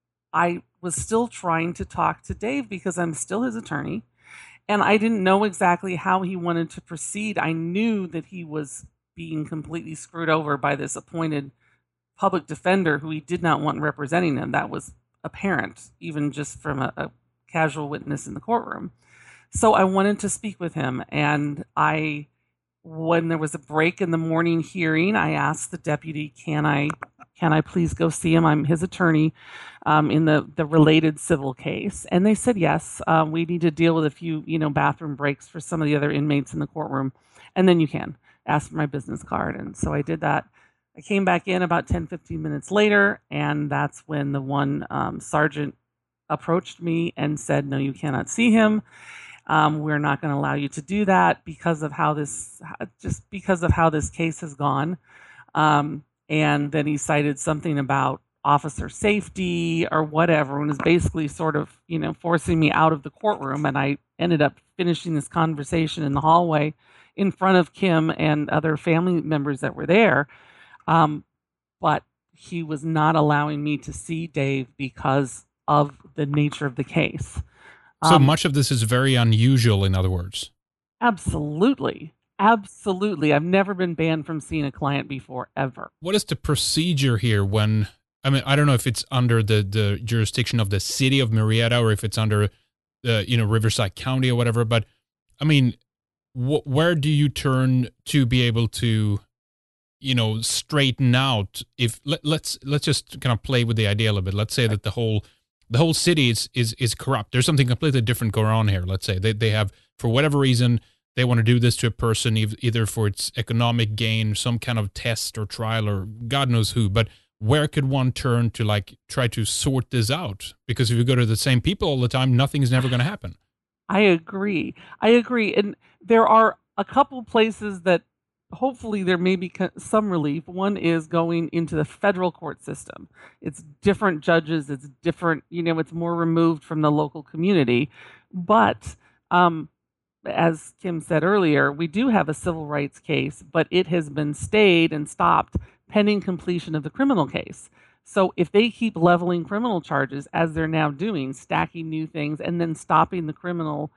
I was still trying to talk to Dave because I'm still his attorney. And I didn't know exactly how he wanted to proceed. I knew that he was being completely screwed over by this appointed public defender who he did not want representing him. That was apparent, even just from a, a casual witness in the courtroom. So I wanted to speak with him. And I, when there was a break in the morning hearing, I asked the deputy, can I can I please go see him? I'm his attorney um, in the, the related civil case. And they said, yes, uh, we need to deal with a few, you know, bathroom breaks for some of the other inmates in the courtroom. And then you can ask for my business card. And so I did that. I came back in about ten, fifteen minutes later, and that's when the one um, sergeant approached me and said, no, you cannot see him. Um, we're not going to allow you to do that because of how this, just because of how this case has gone. Um, and then he cited something about officer safety or whatever, and was basically sort of, you know, forcing me out of the courtroom. And I ended up finishing this conversation in the hallway in front of Kim and other family members that were there. Um, but he was not allowing me to see Dave because of the nature of the case. So Um, much of this is very unusual, in other words. Absolutely. Absolutely. I've never been banned from seeing a client before, ever. What is the procedure here when, I mean, I don't know if it's under the, the jurisdiction of the city of Marietta or if it's under the, you know, Riverside County or whatever, but I mean, wh- where do you turn to be able to, you know, straighten out if, let, let's, let's just kind of play with the idea a little bit. Let's say that the whole, the whole city is, is, is corrupt. There's something completely different going on here. Let's say they, they have, for whatever reason, they want to do this to a person, either for its economic gain, some kind of test or trial, or God knows who. But where could one turn to like try to sort this out? Because if you go to the same people all the time, nothing's never going to happen. I agree. I agree. And there are a couple places that hopefully there may be some relief. One is going into the federal court system. It's different judges. It's different, you know, it's more removed from the local community. But, um, as Kim said earlier, we do have a civil rights case, but it has been stayed and stopped pending completion of the criminal case. So if they keep leveling criminal charges as they're now doing, stacking new things and then stopping the criminal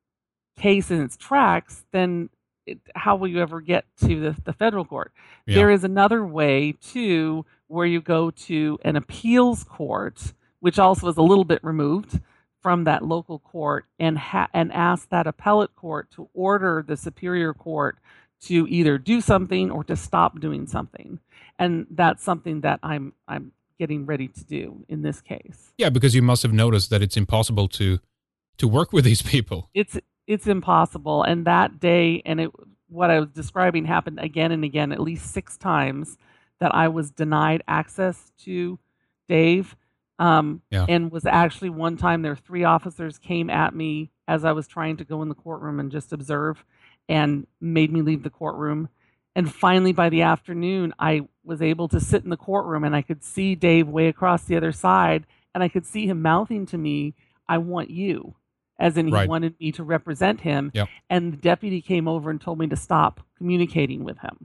case in its tracks, then it, how will you ever get to the, the federal court? Yeah. There is another way too, where you go to an appeals court, which also is a little bit removed from that local court, and ha- and ask that appellate court to order the superior court to either do something or to stop doing something. And that's something that I'm I'm getting ready to do in this case. Yeah, because you must have noticed that it's impossible to to work with these people. It's it's impossible. And that day, and it what I was describing happened again and again, at least six times, that I was denied access to Dave. Um, yeah. And was actually one time there, three officers came at me as I was trying to go in the courtroom and just observe, and made me leave the courtroom. And finally, by the afternoon, I was able to sit in the courtroom, and I could see Dave way across the other side, and I could see him mouthing to me, "I want you," as in he right. wanted me to represent him. Yep. And the deputy came over and told me to stop communicating with him.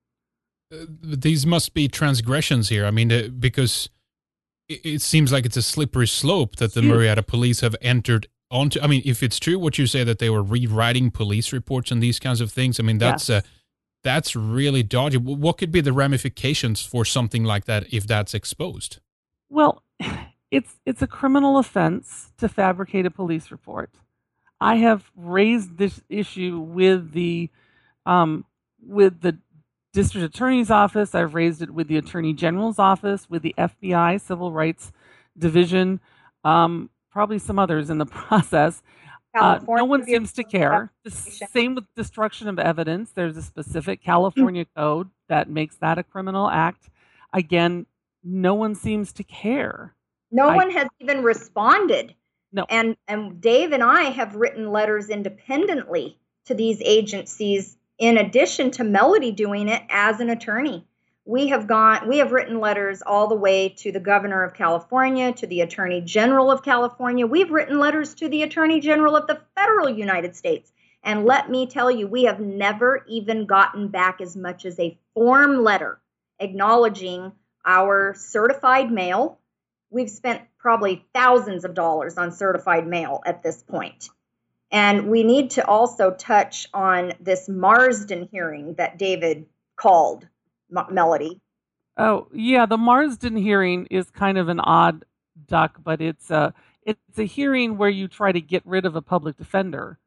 Uh, these must be transgressions here. I mean, uh, because it, it seems like it's a slippery slope that the Huge. Marietta police have entered onto. I mean, if it's true what you say, that they were rewriting police reports and these kinds of things, I mean, that's Yes. uh, that's really dodgy. What could be the ramifications for something like that if that's exposed? Well, it's it's a criminal offense to fabricate a police report. I have raised this issue with the um, with the district attorney's office. I've raised it with the attorney general's office, with the F B I, Civil Rights Division, um, probably some others in the process. Uh, no one seems to care. The same with destruction of evidence. There's a specific California code that makes that a criminal act. Again, no one seems to care. No I, one has even responded. No. And and Dave and I have written letters independently to these agencies, in addition to Melody doing it as an attorney. We have gone, we have written letters all the way to the governor of California, to the attorney general of California. We've written letters to the attorney general of the federal United States. And let me tell you, we have never even gotten back as much as a form letter acknowledging our certified mail. We've spent probably thousands of dollars on certified mail at this point. And we need to also touch on this Marsden hearing that David called. Melody. Oh, yeah, the Marsden hearing is kind of an odd duck, but it's a it's a hearing where you try to get rid of a public defender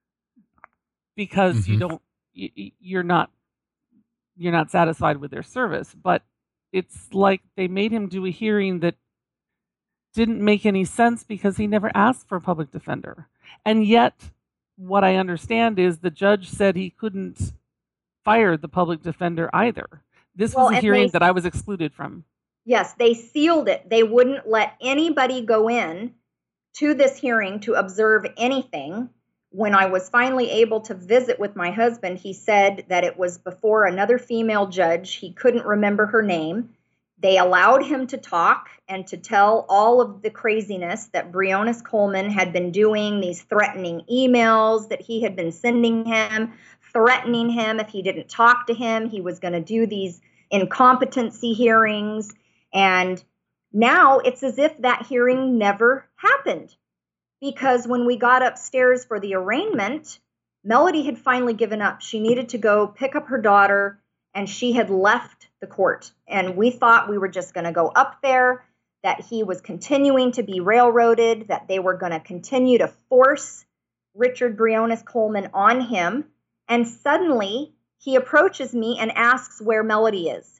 because mm-hmm. you don't you, you're not you're not satisfied with their service. But it's like they made him do a hearing that didn't make any sense because he never asked for a public defender. And yet, what I understand is the judge said he couldn't fire the public defender either. This was well, a hearing they, that I was excluded from. Yes, they sealed it. They wouldn't let anybody go in to this hearing to observe anything. When I was finally able to visit with my husband, he said that it was before another female judge. He couldn't remember her name. They allowed him to talk and to tell all of the craziness that Briones Coleman had been doing, these threatening emails that he had been sending him, threatening him if he didn't talk to him, he was going to do these incompetency hearings. And now it's as if that hearing never happened. Because when we got upstairs for the arraignment, Melody had finally given up. She needed to go pick up her daughter, and she had left the court. And we thought we were just going to go up there, that he was continuing to be railroaded, that they were going to continue to force Richard Briones Coleman on him. And suddenly he approaches me and asks where Melody is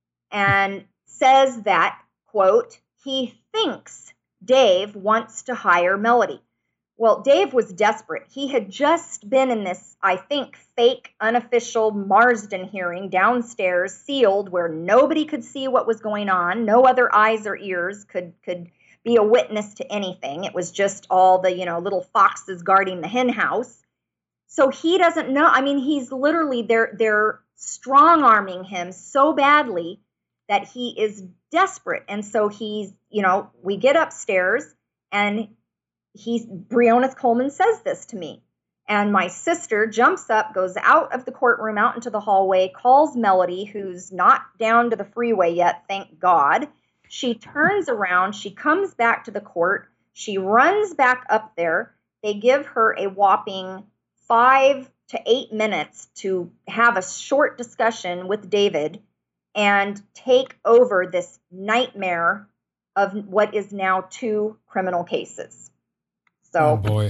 and says that, quote, he thinks Dave wants to hire Melody. Well, Dave was desperate. He had just been in this, I think, fake, unofficial Marsden hearing downstairs, sealed, where nobody could see what was going on. No other eyes or ears could, could be a witness to anything. It was just all the, you know, little foxes guarding the hen house. So he doesn't know. I mean, he's literally, they're, they're strong-arming him so badly that he is desperate. And so he's, you know, we get upstairs and he's, Briones Coleman says this to me. And my sister jumps up, goes out of the courtroom, out into the hallway, calls Melody, who's not down to the freeway yet, thank God. She turns around, she comes back to the court, she runs back up there. They give her a whopping five to eight minutes to have a short discussion with David and take over this nightmare of what is now two criminal cases. So, oh boy.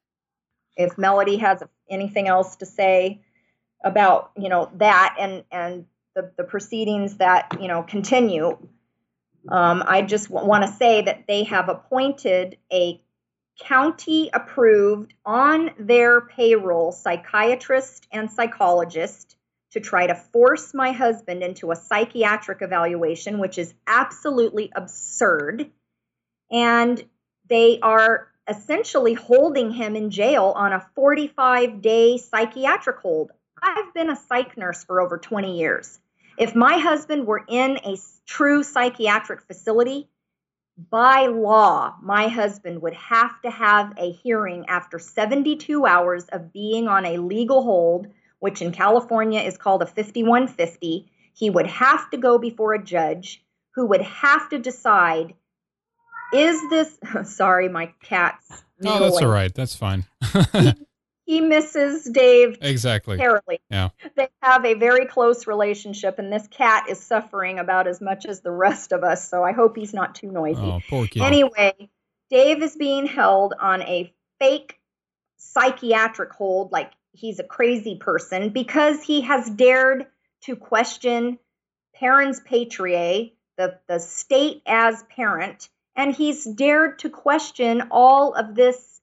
If Melody has anything else to say about, you know, that and and the, the proceedings that, you know, continue, um, I just w- want to say that they have appointed a county approved on their payroll psychiatrist and psychologist to try to force my husband into a psychiatric evaluation, which is absolutely absurd. And they are essentially holding him in jail on a forty-five day psychiatric hold. I've been a psych nurse for over twenty years. If my husband were in a true psychiatric facility, by law, my husband would have to have a hearing after seventy-two hours of being on a legal hold, which in California is called a fifty-one fifty. He would have to go before a judge who would have to decide, is this, sorry, my cat's No, that's all right. That's fine. he, he misses Dave Exactly. terribly. Yeah. They have a very close relationship, and this cat is suffering about as much as the rest of us, so I hope he's not too noisy. Oh, poor kitty. Anyway, Dave is being held on a fake psychiatric hold like he's a crazy person because he has dared to question parens patriae, the, the state as parent, and he's dared to question all of this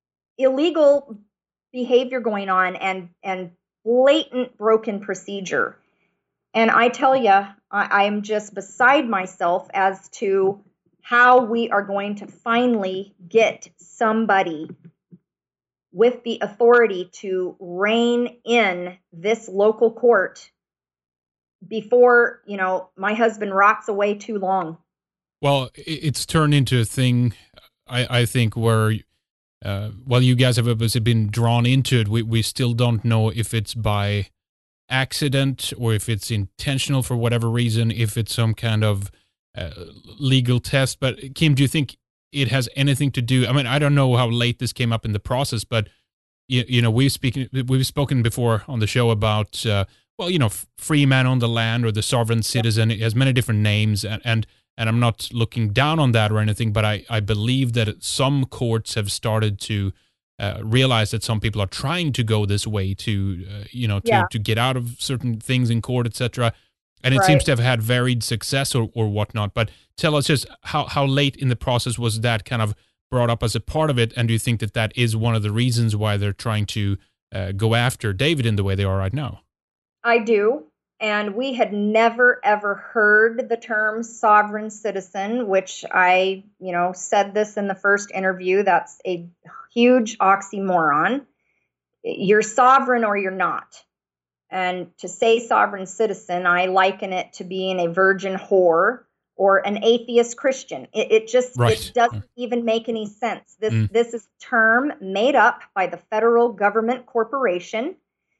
illegal behavior going on and, and blatant broken procedure. And I tell you, I, I'm just beside myself as to how we are going to finally get somebody with the authority to rein in this local court before, you know, my husband rots away too long. Well, it's turned into a thing, I, I think, where, uh, while you guys have obviously been drawn into it, we, we still don't know if it's by accident or if it's intentional for whatever reason, if it's some kind of uh, legal test. But Kim, do you think it has anything to do? I mean, I don't know how late this came up in the process, but you, you know, we've speaking we've spoken before on the show about uh, well, you know, free man on the land or the sovereign citizen. It has many different names, and and, and I'm not looking down on that or anything, but I, I believe that some courts have started to uh, realize that some people are trying to go this way to uh, you know to, Yeah. to get out of certain things in court, et cetera. And it Right. seems to have had varied success or, or whatnot. But tell us just how, how late in the process was that kind of brought up as a part of it? And do you think that that is one of the reasons why they're trying to uh, go after David in the way they are right now? I do. And we had never, ever heard the term sovereign citizen, which I, you know, said this in the first interview. That's a huge oxymoron. You're sovereign or you're not. And to say sovereign citizen, I liken it to being a virgin whore or an atheist Christian. It, it just Right. it doesn't even make any sense. This Mm. this is a term made up by the federal government corporation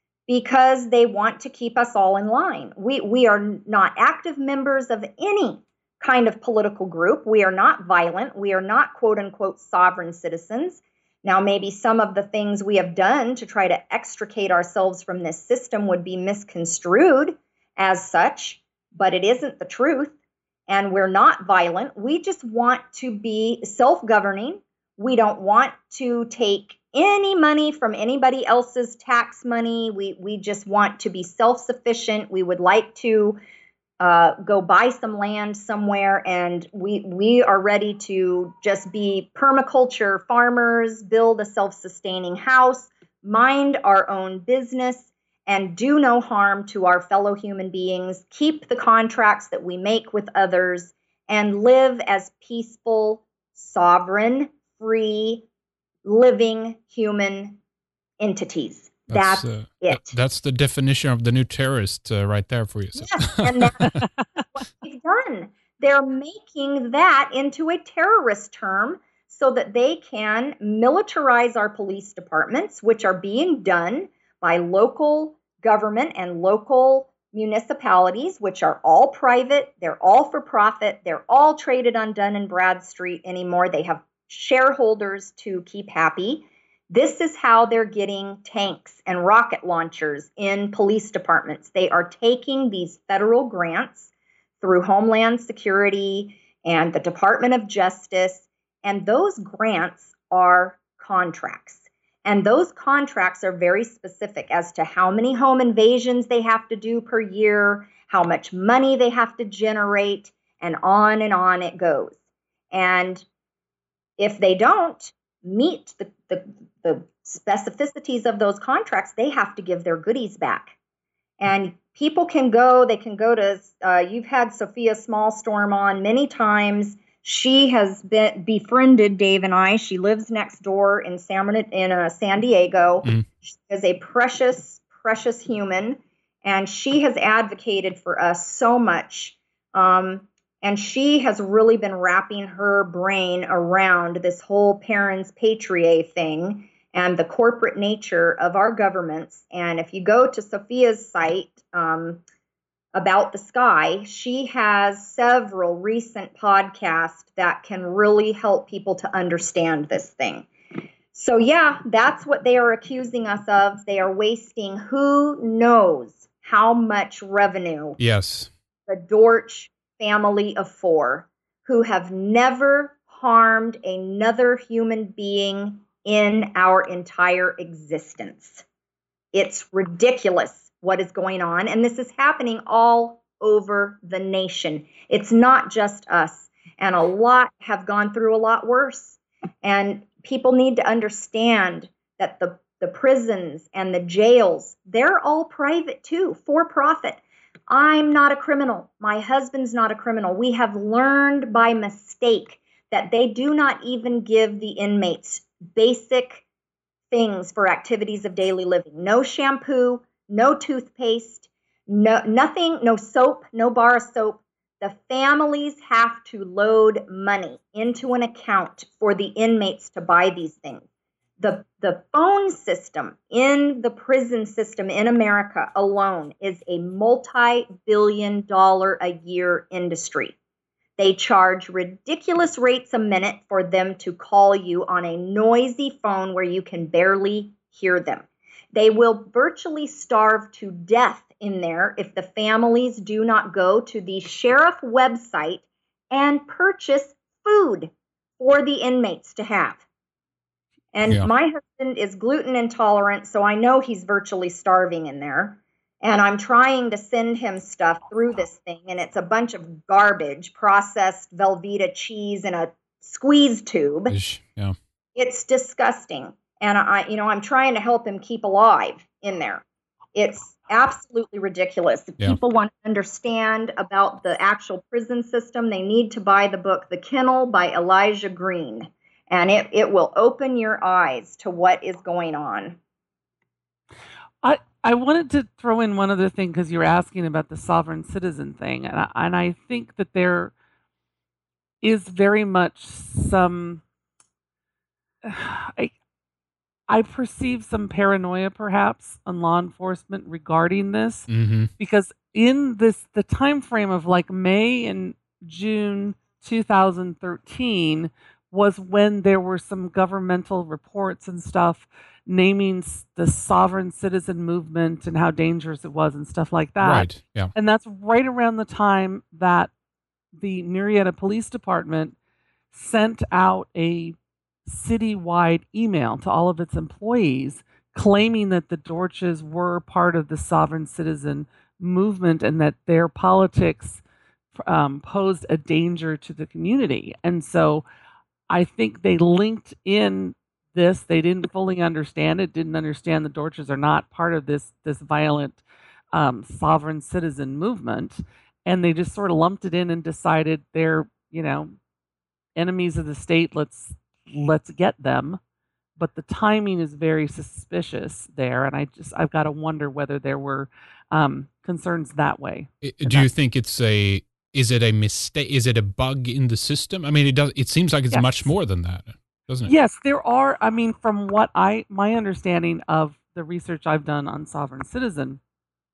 because they want to keep us all in line. We we are not active members of any kind of political group. We are not violent. We are not quote unquote sovereign citizens. Now, maybe some of the things we have done to try to extricate ourselves from this system would be misconstrued as such, but it isn't the truth. And we're not violent. We just want to be self-governing. We don't want to take any money from anybody else's tax money. We, we just want to be self-sufficient. We would like to Uh, go buy some land somewhere, and we we are ready to just be permaculture farmers, build a self-sustaining house, mind our own business, and do no harm to our fellow human beings, keep the contracts that we make with others, and live as peaceful, sovereign, free, living human entities. That's, uh, it. th- that's the definition of the new terrorist uh, right there for you. So. Yes, and that's what they've done. They're making that into a terrorist term so that they can militarize our police departments, which are being done by local government and local municipalities, which are all private, they're all for profit, they're all traded on Dun and Bradstreet anymore. They have shareholders to keep happy. This is how they're getting tanks and rocket launchers in police departments. They are taking these federal grants through Homeland Security and the Department of Justice, and those grants are contracts. And those contracts are very specific as to how many home invasions they have to do per year, how much money they have to generate, and on and on it goes. And if they don't meet the, the, the specificities of those contracts, they have to give their goodies back. And people can go, they can go to, uh, you've had Sophia Smallstorm on many times. She has been befriended Dave and I. She lives next door in San, in uh, San Diego. Mm. She is a precious, precious human, and she has advocated for us so much. Um, and she has really been wrapping her brain around this whole parens patriae thing and the corporate nature of our governments. And if you go to Sophia's site, um, About the Sky, she has several recent podcasts that can really help people to understand this thing. So yeah, that's what they are accusing us of. They are wasting who knows how much revenue. Yes. The Dortch family of four, who have never harmed another human being in our entire existence. It's ridiculous what is going on, and this is happening all over the nation. It's not just us, and a lot have gone through a lot worse. And people need to understand that the, the prisons and the jails, they're all private too, for profit. I'm not a criminal. My husband's not a criminal. We have learned by mistake that they do not even give the inmates basic things for activities of daily living. No shampoo, no toothpaste, no nothing, no soap, no bar of soap. The families have to load money into an account for the inmates to buy these things. The, the phone system in the prison system in America alone is a multi-billion dollar a year industry. They charge ridiculous rates a minute for them to call you on a noisy phone where you can barely hear them. They will virtually starve to death in there if the families do not go to the sheriff website and purchase food for the inmates to have. And yeah. My husband is gluten intolerant, so I know he's virtually starving in there. And I'm trying to send him stuff through this thing, and it's a bunch of garbage, processed Velveeta cheese in a squeeze tube. Yeah. It's disgusting. And I, you know, I'm trying to help him keep alive in there. It's absolutely ridiculous. If yeah. people want to understand about the actual prison system, they need to buy the book, The Kennel by Elijah Green. And it, it will open your eyes to what is going on. I I wanted to throw in one other thing because you were asking about the sovereign citizen thing. And I, and I think that there is very much some... I, I perceive some paranoia, perhaps, on law enforcement regarding this, mm-hmm. because in this the time frame of like May and June two thousand thirteen was when there were some governmental reports and stuff naming the sovereign citizen movement and how dangerous it was and stuff like that. Right. Yeah. And that's right around the time that the Murrieta Police Department sent out a citywide email to all of its employees claiming that the Dorches were part of the sovereign citizen movement and that their politics um, posed a danger to the community. And so I think they linked in this. They didn't fully understand it, didn't understand the Dorches are not part of this, this violent um, sovereign citizen movement. And they just sort of lumped it in and decided they're, you know, enemies of the state. Let's let's get them. But the timing is very suspicious there, and I just I've got to wonder whether there were um, concerns that way. Do you think it's a is it a mistake? Is it a bug in the system? I mean, it does. It seems like it's yes. much more than that, doesn't it? Yes, there are. I mean, from what I my understanding of the research I've done on sovereign citizen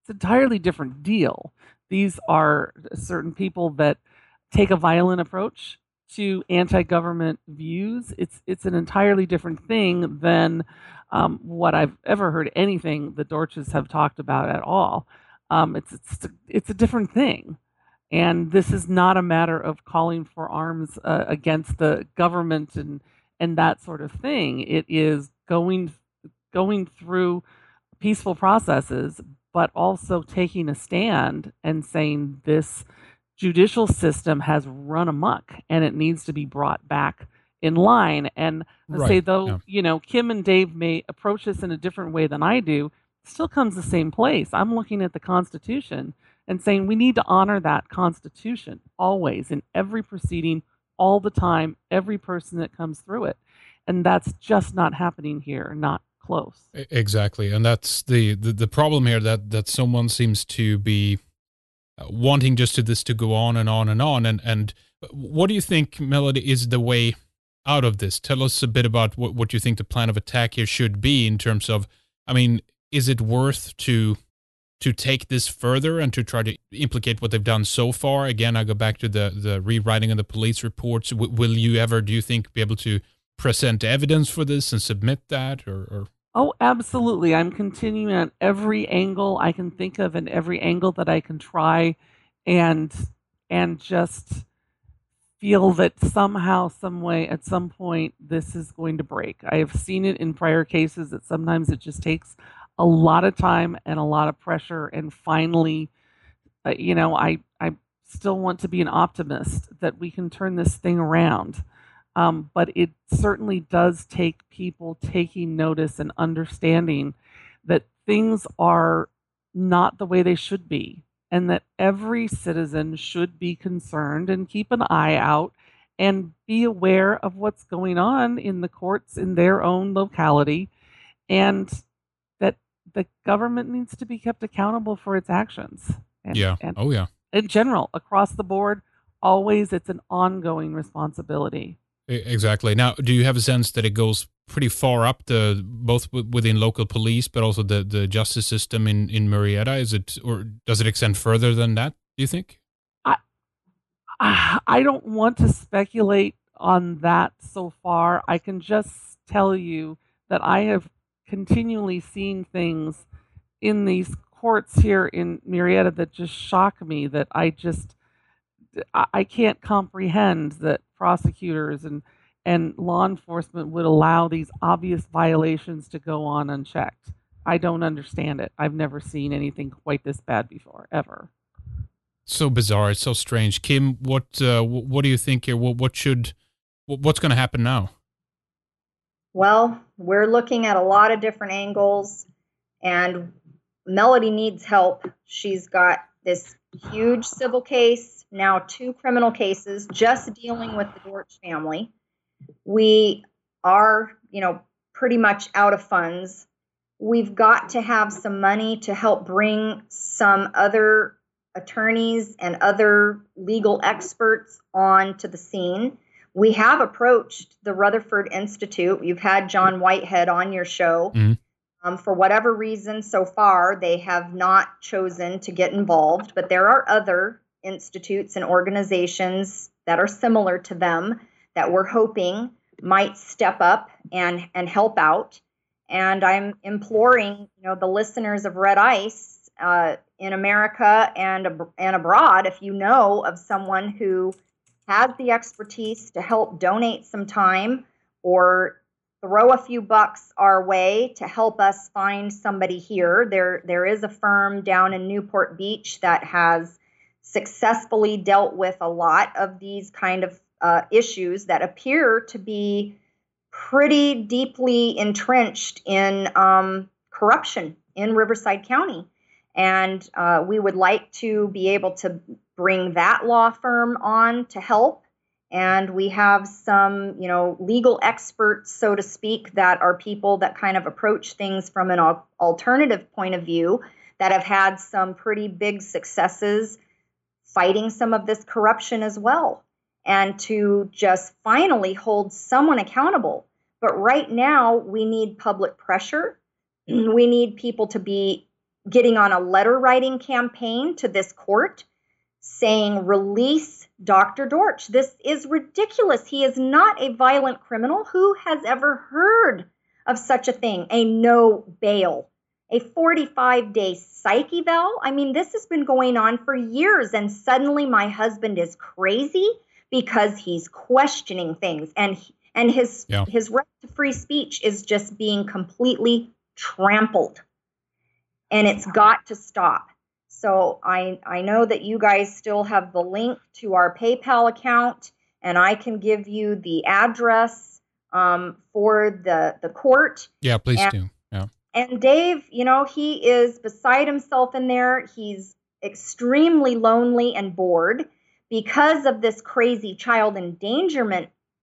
it's an entirely different deal. These are certain people that take a violent approach to anti-government views. It's it's an entirely different thing than um, what I've ever heard anything the Dorches have talked about at all. Um, it's it's it's a different thing, and this is not a matter of calling for arms uh, against the government and and that sort of thing. It is going going through peaceful processes, but also taking a stand and saying this judicial system has run amok and it needs to be brought back in line. And I Right. say, though, Yeah. you know, Kim and Dave may approach this in a different way than I do, it still comes the same place. I'm looking at the Constitution and saying we need to honor that Constitution always in every proceeding, all the time, every person that comes through it. And that's just not happening here, not close. E- Exactly. And that's the, the, the problem here, that, that someone seems to be uh, wanting just to this to go on and on and on. And, and what do you think, Melody, is the way out of this? Tell us a bit about what, what you think the plan of attack here should be in terms of, I mean, is it worth to to take this further and to try to implicate what they've done so far? Again, I go back to the, the rewriting of the police reports. W- will you ever, do you think, be able to present evidence for this and submit that? Or, or Oh, absolutely. I'm continuing on every angle I can think of and every angle that I can try and and just feel that somehow, some way, at some point, this is going to break. I have seen it in prior cases that sometimes it just takes a lot of time and a lot of pressure. And finally, uh, you know, I, I still want to be an optimist that we can turn this thing around. Um, but it certainly does take people taking notice and understanding that things are not the way they should be, and that every citizen should be concerned and keep an eye out and be aware of what's going on in the courts in their own locality, and that the government needs to be kept accountable for its actions. And, yeah. and Oh, yeah. in general, across the board, always it's an ongoing responsibility. E- Exactly. Now, do you have a sense that it goes pretty far up the both w- within local police, but also the, the justice system in, in Marietta? Is it, or does it extend further than that, do you think? I I don't want to speculate on that so far. I can just tell you that I have continually seen things in these courts here in Marietta that just shock me, that I just I I can't comprehend that prosecutors and and law enforcement would allow these obvious violations to go on unchecked. I don't understand it. I've never seen anything quite this bad before, ever. So bizarre. It's so strange. Kim, what uh, wh- what do you think here? What, what should, wh- what's going to happen now? Well, we're looking at a lot of different angles, and Melody needs help. She's got this huge civil case, now two criminal cases, just dealing with the Dorch family. We are, you know, pretty much out of funds. We've got to have some money to help bring some other attorneys and other legal experts onto the scene. We have approached the Rutherford Institute. You've had John Whitehead on your show. Mhm. Um, for whatever reason, so far, they have not chosen to get involved, but there are other institutes and organizations that are similar to them that we're hoping might step up and, and help out. And I'm imploring, you know, the listeners of Red Ice uh, in America and, ab- and abroad, if you know of someone who has the expertise to help donate some time or throw a few bucks our way to help us find somebody here. There, there is a firm down in Newport Beach that has successfully dealt with a lot of these kind of uh, issues that appear to be pretty deeply entrenched in um, corruption in Riverside County. And uh, we would like to be able to bring that law firm on to help. And we have some, you know, legal experts, so to speak, that are people that kind of approach things from an al- alternative point of view that have had some pretty big successes fighting some of this corruption as well. And to just finally hold someone accountable. But right now, we need public pressure. We need people to be getting on a letter writing campaign to this court saying, release Doctor Dortch. This is ridiculous. He is not a violent criminal. Who has ever heard of such a thing? A no bail, a forty-five day psych eval. I mean, this has been going on for years, and suddenly my husband is crazy because he's questioning things, and and his yeah. his right to free speech is just being completely trampled, and it's got to stop. So I, I know that you guys still have the link to our PayPal account, and I can give you the address um, for the, the court. Yeah, please and, do. Yeah. And Dave, you know, he is beside himself in there. He's extremely lonely and bored because of this crazy child endangerment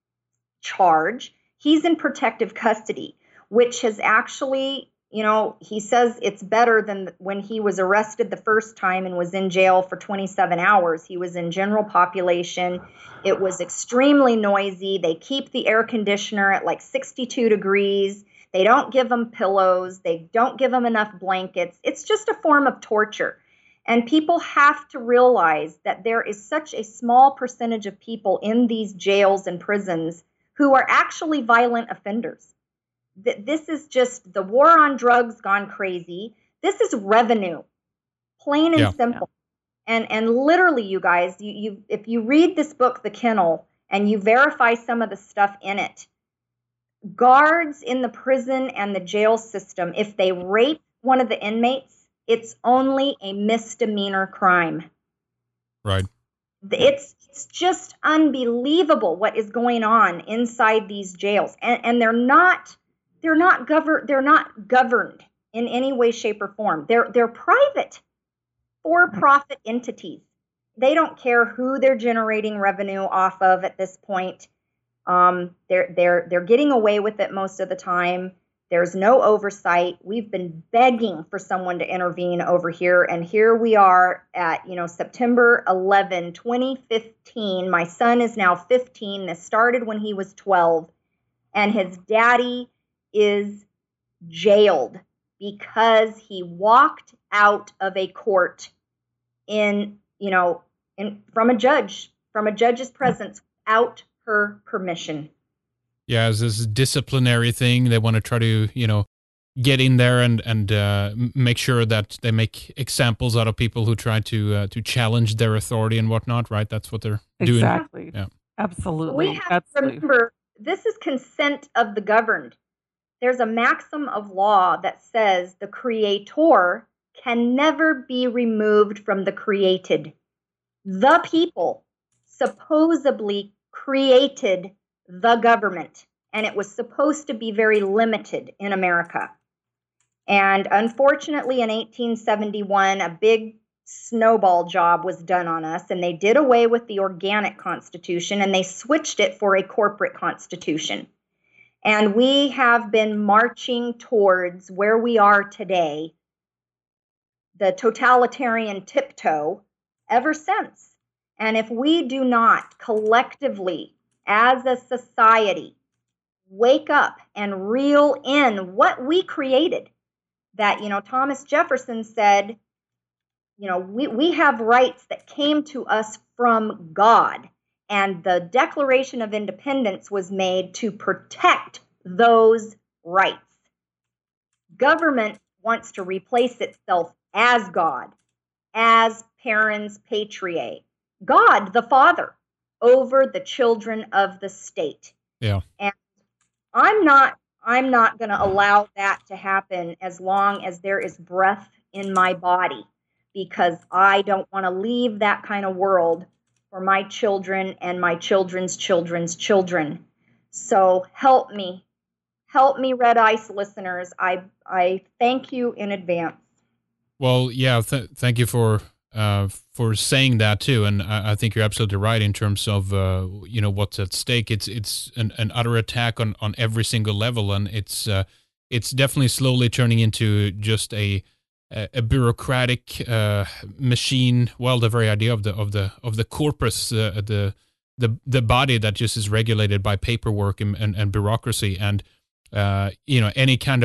charge. He's in protective custody, which has actually... You know, he says it's better than when he was arrested the first time and was in jail for twenty-seven hours. He was in general population. It was extremely noisy. They keep the air conditioner at like sixty-two degrees. They don't give him pillows. They don't give him enough blankets. It's just a form of torture. And people have to realize that there is such a small percentage of people in these jails and prisons who are actually violent offenders. This is just the war on drugs gone crazy. This is revenue, plain and yeah. simple. And and literally, you guys, you, you if you read this book, The Kennel, and you verify some of the stuff in it, guards in the prison and the jail system, if they rape one of the inmates, it's only a misdemeanor crime. Right. It's it's just unbelievable what is going on inside these jails, and and they're not. They're not governed. They're not governed in any way, shape, or form. They're they're private, for-profit entities. They don't care who they're generating revenue off of at this point. Um, they're they're they're getting away with it most of the time. There's no oversight. We've been begging for someone to intervene over here, and here we are at you know September eleventh, twenty fifteen. My son is now fifteen. This started when he was twelve, and his daddy is jailed because he walked out of a court in, you know, in from a judge, from a judge's presence without her permission. Yeah, as this disciplinary thing, they want to try to, you know, get in there and and uh, make sure that they make examples out of people who try to uh, to challenge their authority and whatnot, right? That's what they're doing. Exactly. Yeah. Absolutely. We have Absolutely. to remember, this is consent of the governed. There's a maxim of law that says the creator can never be removed from the created. The people supposedly created the government, and it was supposed to be very limited in America. And unfortunately, in eighteen seventy-one, a big snowball job was done on us, and they did away with the organic constitution, and they switched it for a corporate constitution. And we have been marching towards where we are today, the totalitarian tiptoe, ever since. And if we do not collectively, as a society, wake up and reel in what we created, that, you know, Thomas Jefferson said, you know, we, we have rights that came to us from God. And the Declaration of Independence was made to protect those rights. Government wants to replace itself as God, as parens patriae, God the Father, over the children of the state. Yeah. And I'm not I'm not going to allow that to happen as long as there is breath in my body, because I don't want to leave that kind of world for my children and my children's children's children. So help me. Help me, Red Ice listeners. I I thank you in advance. Well, yeah, th- thank you for uh, for saying that too, and I, I think you're absolutely right in terms of uh, you know what's at stake. It's it's an, an utter attack on, on every single level, and it's uh, it's definitely slowly turning into just a a, a bureaucratic uh, machine. Well, the very idea of the of the of the corpus, uh, the the the body that just is regulated by paperwork and and, and bureaucracy, and uh, you know any kind of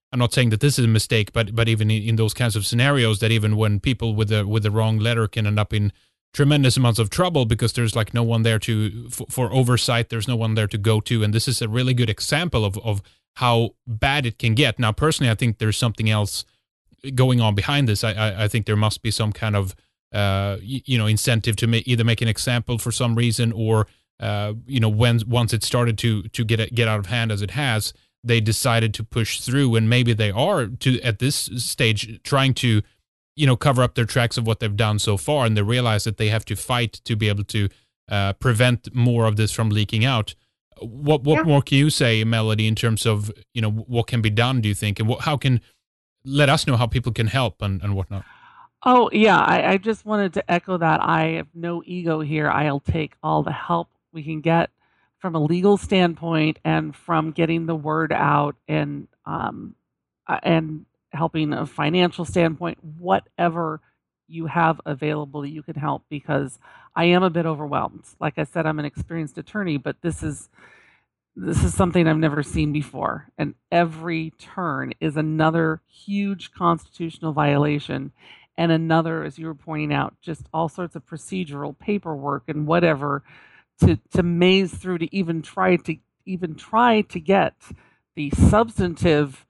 I'm not saying that this is a mistake, but but even in, in those kinds of scenarios, that even when people with the with the wrong letter can end up in tremendous amounts of trouble because there's like no one there to for, for oversight, there's no one there to go to, and this is a really good example of of how bad it can get. Now, personally, I think there's something else going on behind this. I I, I think there must be some kind of uh you, you know incentive to ma- either make an example for some reason, or uh you know when once it started to to get get out of hand as it has, they decided to push through, and maybe they are to at this stage trying to you know cover up their tracks of what they've done so far, and they realize that they have to fight to be able to uh prevent more of this from leaking out. What what Yeah. more can you say, Melody, in terms of you know what can be done, do you think, and what, how can let us know how people can help and, and whatnot? Oh, yeah, I, I just wanted to echo that. I have no ego here. I'll take all the help we can get from a legal standpoint and from getting the word out and um, uh, and helping a financial standpoint, whatever you have available you can help, because I am a bit overwhelmed. Like I said, I'm an experienced attorney, but this is this is something I've never seen before. And every turn is another huge constitutional violation. And another, as you were pointing out, just all sorts of procedural paperwork and whatever to, to maze through to even try to even try to get the substantive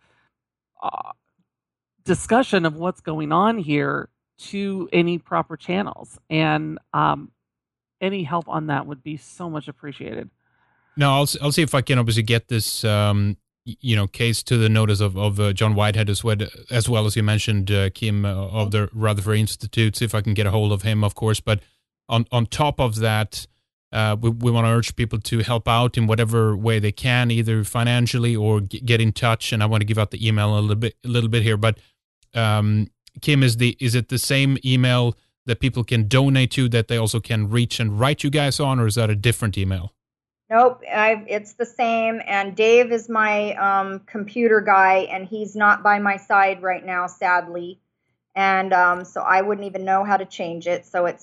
uh, discussion of what's going on here to any proper channels. And um, any help on that would be so much appreciated. No, I'll I'll see if I can obviously get this um, you know case to the notice of of uh, John Whitehead as well, as well as you mentioned uh, Kim uh, of the Rutherford Institute. See if I can get a hold of him, of course. But on on top of that, uh, we we want to urge people to help out in whatever way they can, either financially or g- get in touch. And I want to give out the email a little bit a little bit here. But um, Kim, is the is it the same email that people can donate to that they also can reach and write you guys on, or is that a different email? Nope, I, it's the same. And Dave is my um, computer guy, and he's not by my side right now, sadly. And um, so I wouldn't even know how to change it. So it's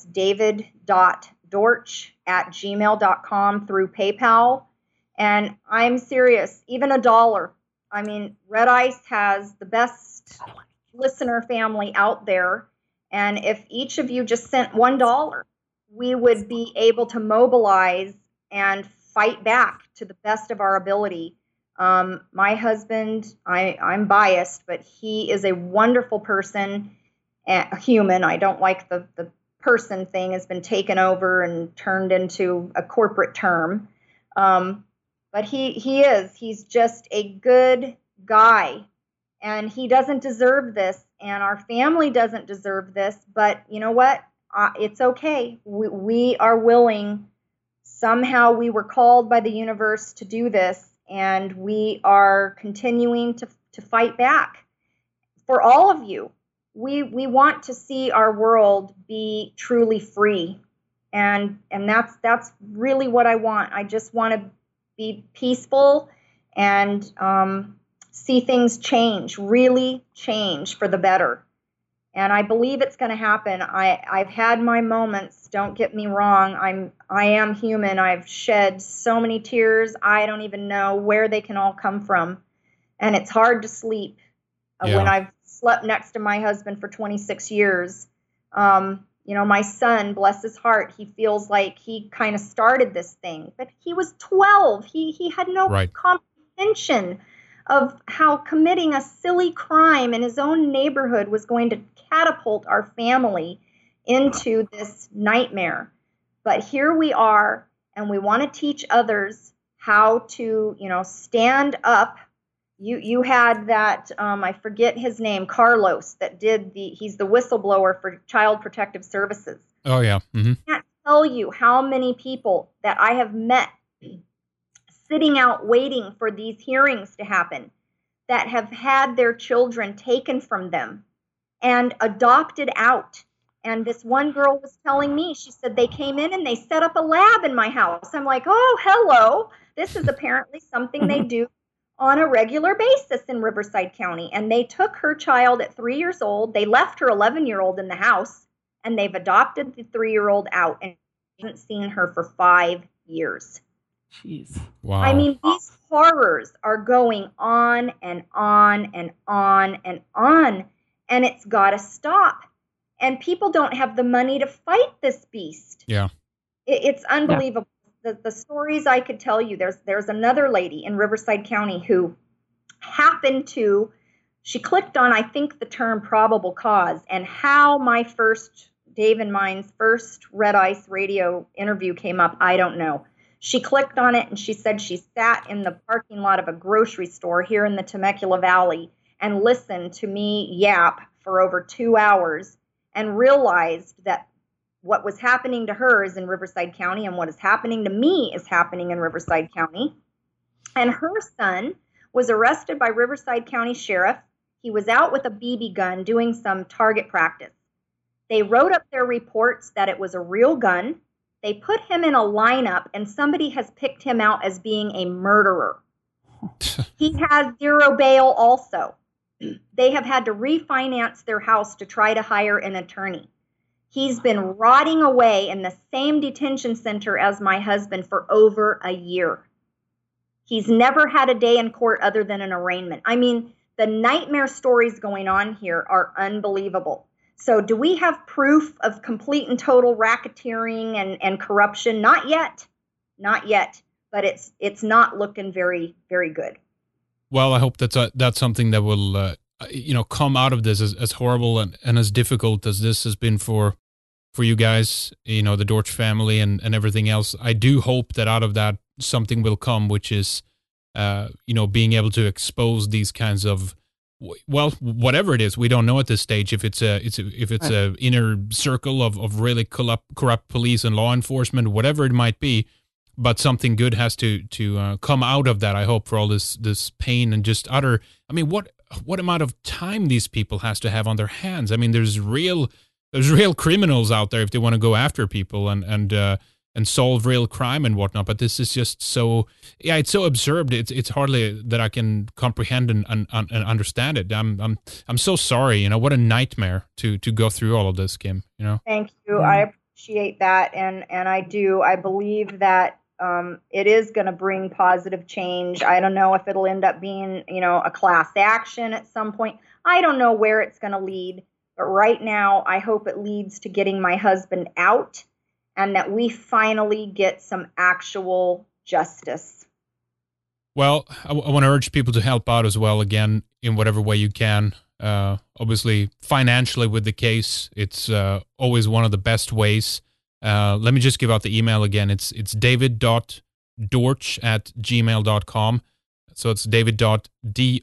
david.dortch at gmail dot com through PayPal. And I'm serious, even a dollar. I mean, Red Ice has the best listener family out there. And if each of you just sent one dollar, we would be able to mobilize and fight back to the best of our ability. Um, my husband, I, I'm biased, but he is a wonderful person, a human. I don't like the, the person thing has been taken over and turned into a corporate term. Um, but he, he is, he's just a good guy, and he doesn't deserve this, and our family doesn't deserve this. But you know what? Uh, it's okay. We, we are willing. Somehow we were called by the universe to do this, and we are continuing to, to fight back for all of you. We we want to see our world be truly free, and and that's that's really what I want. I just want to be peaceful and um, see things change, really change for the better. And I believe it's going to happen. I, I've had my moments. Don't get me wrong. I'm I am human. I've shed so many tears. I don't even know where they can all come from. And it's hard to sleep uh, Yeah. when I've slept next to my husband for twenty-six years. Um, you know, my son, bless his heart, he feels like he kind of started this thing, but he was twelve. He he had no Right. comprehension of how committing a silly crime in his own neighborhood was going to catapult our family into this nightmare. But here we are, and we want to teach others how to, you know, stand up. You you had that, um, I forget his name, Carlos, that did the, he's the whistleblower for Child Protective Services. Oh yeah. Mm-hmm. I can't tell you how many people that I have met sitting out waiting for these hearings to happen that have had their children taken from them and adopted out. And this one girl was telling me, she said they came in and they set up a lab in my house. I'm like, oh, hello. This is apparently something they do on a regular basis in Riverside County. And they took her child at three years old. They left her eleven-year-old in the house, and they've adopted the three-year-old out, and haven't seen her for five years. Jeez. Wow. I mean, these horrors are going on and on and on and on, and it's got to stop. And people don't have the money to fight this beast. Yeah. It, it's unbelievable. Yeah. The, the stories I could tell you, there's there's another lady in Riverside County who happened to, she clicked on, I think, the term probable cause, and how my first, Dave and mine's first Red Ice radio interview came up, I don't know. She clicked on it and she said she sat in the parking lot of a grocery store here in the Temecula Valley and listened to me yap for over two hours and realized that what was happening to her is in Riverside County, and what is happening to me is happening in Riverside County. And her son was arrested by Riverside County Sheriff. He was out with a B B gun doing some target practice. They wrote up their reports that it was a real gun. They put him in a lineup, and somebody has picked him out as being a murderer. He has zero bail also. They have had to refinance their house to try to hire an attorney. He's been rotting away in the same detention center as my husband for over a year. He's never had a day in court other than an arraignment. I mean, the nightmare stories going on here are unbelievable. So do we have proof of complete and total racketeering and, and corruption? Not yet. Not yet. But it's it's not looking very, very good. Well, I hope that's a, that's something that will, uh, you know, come out of this as, as horrible and, and as difficult as this has been for for you guys, you know, the Dortch family and, and everything else. I do hope that out of that something will come, which is, uh, you know, being able to expose these kinds of, well, whatever it is, we don't know at this stage if it's a, it's a, if it's a inner circle of, of really corrupt, corrupt police and law enforcement, whatever it might be, but something good has to to uh, come out of that. I hope, for all this this pain and just utter. I mean, what what amount of time these people has to have on their hands? I mean, there's real there's real criminals out there if they want to go after people and and uh, and solve real crime and whatnot. But this is just so, yeah, it's so absurd. It's it's hardly that I can comprehend and, and, and understand it. I'm I'm I'm so sorry. You know, what a nightmare to to go through all of this, Kim. You know. Thank you. I appreciate that, and and I do. I believe that um, it is going to bring positive change. I don't know if it'll end up being, you know, a class action at some point. I don't know where it's going to lead, but right now, I hope it leads to getting my husband out, and that we finally get some actual justice. Well, I, w- I want to urge people to help out as well, again, in whatever way you can. Uh, obviously, financially with the case, it's uh, always one of the best ways. Uh, let me just give out the email again. It's it's david.dortch at gmail dot com. So it's david.dortch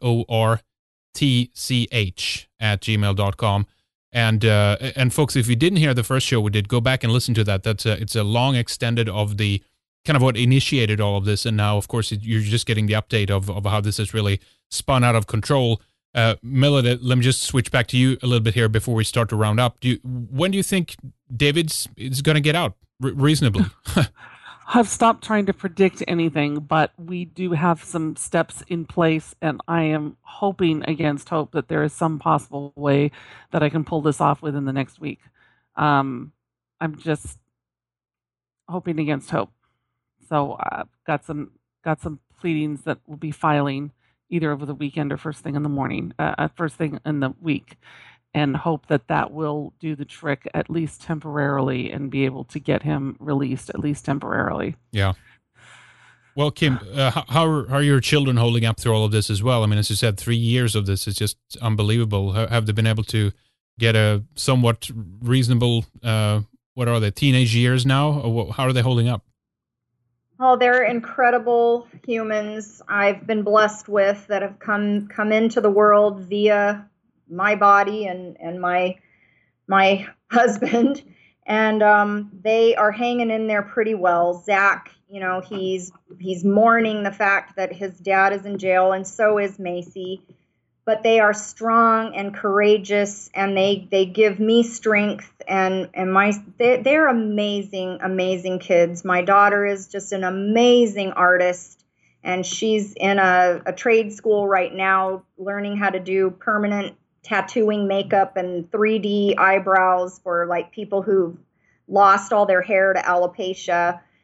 at gmail dot com. And uh, and folks, if you didn't hear the first show we did, go back and listen to that. That's a, it's a long extended of the kind of what initiated all of this. And now, of course, you're just getting the update of, of how this has really spun out of control. Uh, Miller, let me just switch back to you a little bit here before we start to round up. Do you, when do you think David's is going to get out re- reasonably? I've stopped trying to predict anything, but we do have some steps in place, and I am hoping against hope that there is some possible way that I can pull this off within the next week. Um, I'm just hoping against hope. So I've got some got some pleadings that we'll be filing either over the weekend or first thing in the morning, uh, first thing in the week, and hope that that will do the trick at least temporarily and be able to get him released at least temporarily. Yeah. Well, Kim, uh, how, are, how are your children holding up through all of this as well? I mean, as you said, three years of this is just unbelievable. Have they been able to get a somewhat reasonable, uh, what are they, teenage years now? Or how are they holding up? Oh, they're incredible humans I've been blessed with that have come come into the world via my body and, and my my husband. And um, they are hanging in there pretty well. Zach, you know, he's he's mourning the fact that his dad is in jail, and so is Macy. But they are strong and courageous, and they, they give me strength, and, and my they, they're amazing, amazing kids. My daughter is just an amazing artist, and she's in a, a trade school right now learning how to do permanent tattooing makeup and three D eyebrows for like people who've lost all their hair to alopecia.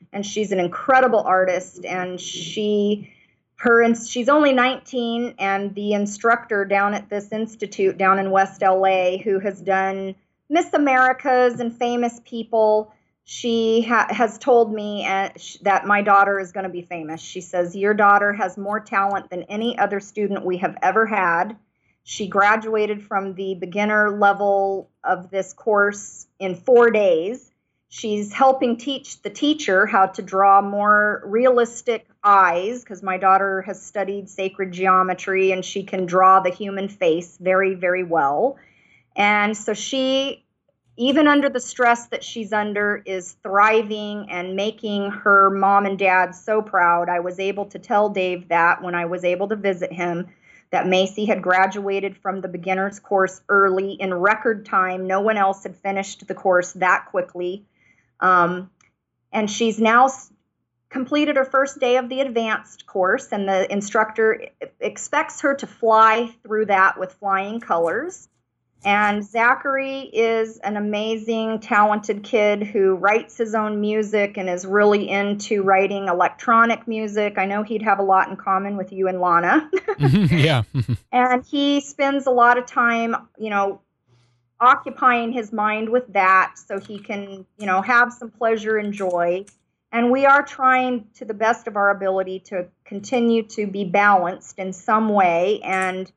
and she's an incredible artist. And she, her, and she's only nineteen, and the instructor down at this institute down in West L A, who has done Miss Americas and famous people, she ha- has told me uh, sh- that my daughter is going to be famous. She says, your daughter has more talent than any other student we have ever had. She graduated from the beginner level of this course in four days. She's helping teach the teacher how to draw more realistic eyes, because my daughter has studied sacred geometry and she can draw the human face very, very well. And so she, even under the stress that she's under, is thriving and making her mom and dad so proud. I was able to tell Dave that when I was able to visit him, that Macy had graduated from the beginner's course early in record time. No one else had finished the course that quickly. Um, and she's now s- completed her first day of the advanced course, and the instructor expects her to fly through that with flying colors. And Zachary is an amazing, talented kid who writes his own music and is really into writing electronic music. I know he'd have a lot in common with you and Lana. Yeah. And he spends a lot of time, you know, occupying his mind with that so he can, you know, have some pleasure and joy. And we are trying to the best of our ability to continue to be balanced in some way. And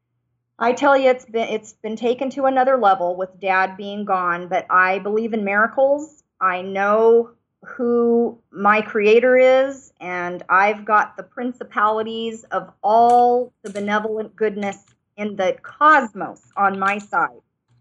I tell you, it's been it's been taken to another level with Dad being gone, but I believe in miracles. I know who my creator is, and I've got the principalities of all the benevolent goodness in the cosmos on my side.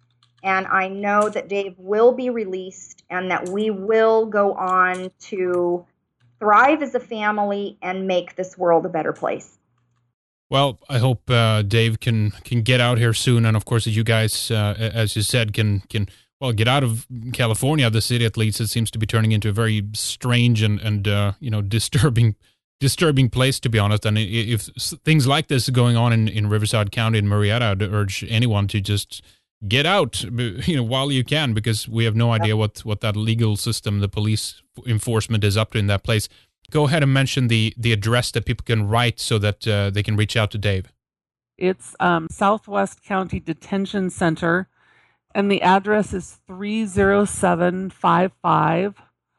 And I know that Dave will be released and that we will go on to thrive as a family and make this world a better place. Well, I hope uh, Dave can can get out here soon, and of course, that you guys, uh, as you said, can can well get out of California, the city at least. It seems to be turning into a very strange and and uh, you know disturbing disturbing place, to be honest. And if things like this are going on in, in Riverside County and Marietta, I'd urge anyone to just get out, you know, while you can, because we have no idea what what that legal system, the police enforcement, is up to in that place. Go ahead and mention the, the address that people can write so that uh, they can reach out to Dave. It's um, Southwest County Detention Center, and the address is three oh seven five five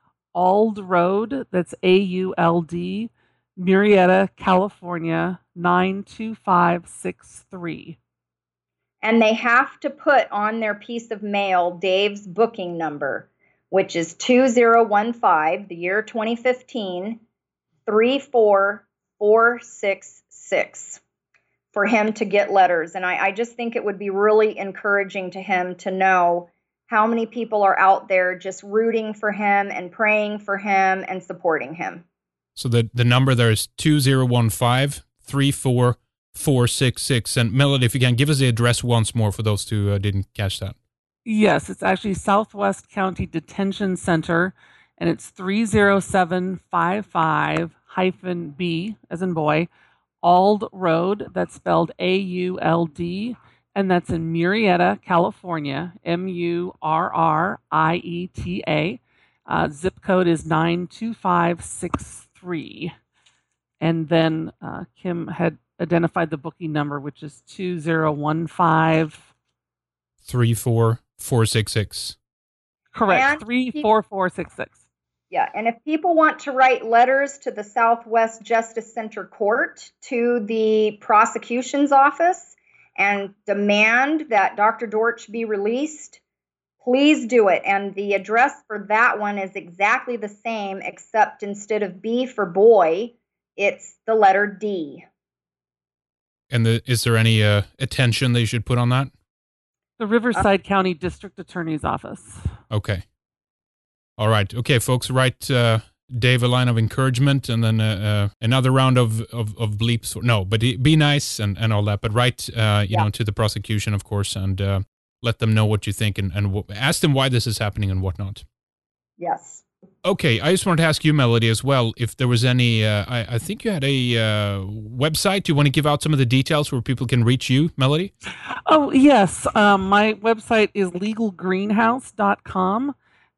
Auld Road, that's A U L D, Murrieta, California, nine two five six three. And they have to put on their piece of mail Dave's booking number, which is two zero one five, the year twenty fifteen, three four four six six, for him to get letters. And I, I just think it would be really encouraging to him to know how many people are out there just rooting for him and praying for him and supporting him. So the, the number there is two zero one five, three four four six six. And Melody, if you can, give us the address once more for those who uh, didn't catch that. Yes, it's actually Southwest County Detention Center, and it's three oh seven five five hyphen B, as in boy, Auld Road, that's spelled A U L D, and that's in Murrieta, California, M U R R I E T A. Uh, zip code is nine two five six three. And then uh, Kim had identified the booking number, which is two zero one five three four four six six. Correct. three four four six six. Yeah, and if people want to write letters to the Southwest Justice Center Court, to the prosecution's office, and demand that Doctor Dortch be released, please do it. And the address for that one is exactly the same, except instead of B for boy, it's the letter D. And the, is there any uh, attention they should put on that? The Riverside uh, County District Attorney's Office. Okay. All right. Okay, folks, write uh, Dave a line of encouragement, and then uh, uh, another round of, of, of bleeps. No, but be nice and, and all that. But write, uh, you yeah. know, to the prosecution, of course, and uh, let them know what you think, and, and w- ask them why this is happening and whatnot. Yes. Okay, I just wanted to ask you, Melody, as well, if there was any, uh, I, I think you had a uh, website. Do you want to give out some of the details where people can reach you, Melody? Oh, yes. Um, my website is legal greenhouse dot com.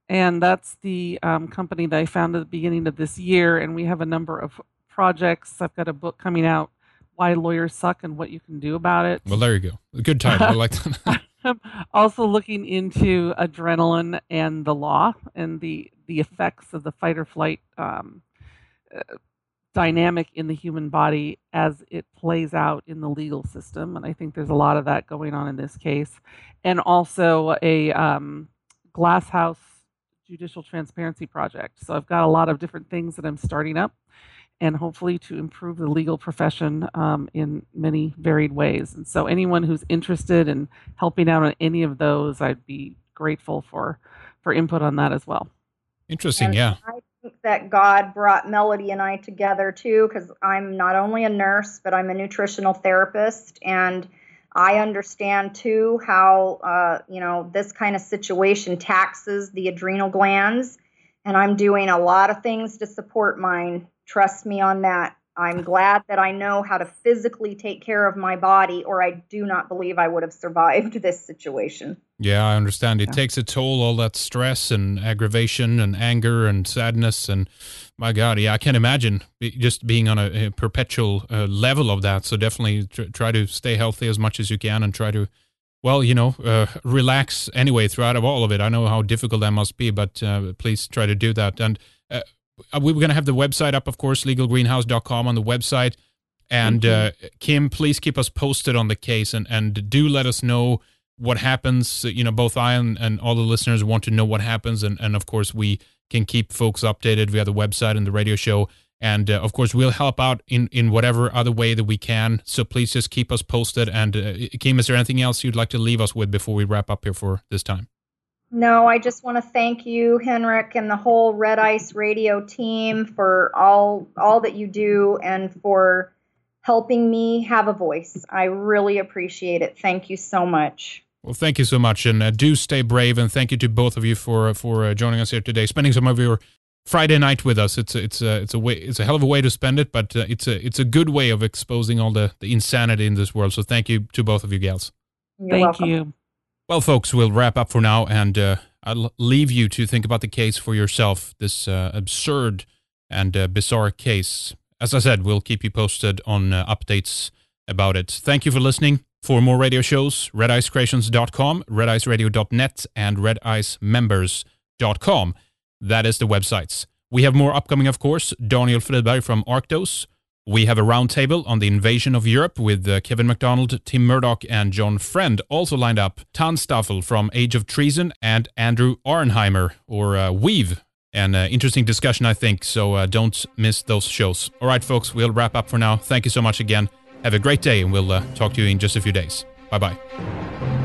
And that's the um, company that I founded at the beginning of this year. And we have a number of projects. I've got a book coming out, Why Lawyers Suck and What You Can Do About It. Well, there you go. A good title. I like that. I'm also looking into adrenaline and the law and the, the effects of the fight or flight um, uh, dynamic in the human body as it plays out in the legal system. And I think there's a lot of that going on in this case. And also a um, Glass House Judicial Transparency Project. So I've got a lot of different things that I'm starting up, and hopefully to improve the legal profession um, in many varied ways. And so anyone who's interested in helping out on any of those, I'd be grateful for, for input on that as well. Interesting, and yeah. I think that God brought Melody and I together too, because I'm not only a nurse, but I'm a nutritional therapist, and I understand too how, uh, you know, this kind of situation taxes the adrenal glands, and I'm doing a lot of things to support mine. Trust me on that. I'm glad that I know how to physically take care of my body, or I do not believe I would have survived this situation. Yeah, I understand. It Yeah. takes a toll, all that stress and aggravation and anger and sadness. And my God, yeah, I can't imagine be, just being on a, a perpetual uh, level of that. So definitely tr- try to stay healthy as much as you can and try to, well, you know, uh, relax anyway throughout of all of it. I know how difficult that must be, but uh, please try to do that. And uh, we we're going to have the website up, of course, legal greenhouse dot com on the website. And uh, Kim, please keep us posted on the case, and, and do let us know what happens. You know, both I and, and all the listeners want to know what happens. And, and of course, we can keep folks updated via the website and the radio show. And uh, of course, we'll help out in, in whatever other way that we can. So please just keep us posted. And uh, Kim, is there anything else you'd like to leave us with before we wrap up here for this time? No, I just want to thank you, Henrik, and the whole Red Ice Radio team for all all that you do and for helping me have a voice. I really appreciate it. Thank you so much. Well, thank you so much, and uh, do stay brave. And thank you to both of you for for uh, joining us here today, spending some of your Friday night with us. It's a, it's a, it's a way it's a hell of a way to spend it, but uh, it's a it's a good way of exposing all the, the insanity in this world. So thank you to both of you gals. You're Thank welcome. you. Well, folks, we'll wrap up for now, and uh, I'll leave you to think about the case for yourself, this uh, absurd and uh, bizarre case. As I said, we'll keep you posted on uh, updates about it. Thank you for listening. For more radio shows, red ice creations dot com, red ice radio dot net, and red ice members dot com. That is the websites. We have more upcoming, of course. Daniel Friedberg from Arctos. We have a roundtable on the invasion of Europe with uh, Kevin MacDonald, Tim Murdoch, and John Friend. Also lined up, Tan Staffel from Age of Treason and Andrew Arnheimer, or uh, Weave. An uh, interesting discussion, I think, so uh, don't miss those shows. All right, folks, we'll wrap up for now. Thank you so much again. Have a great day, and we'll uh, talk to you in just a few days. Bye-bye.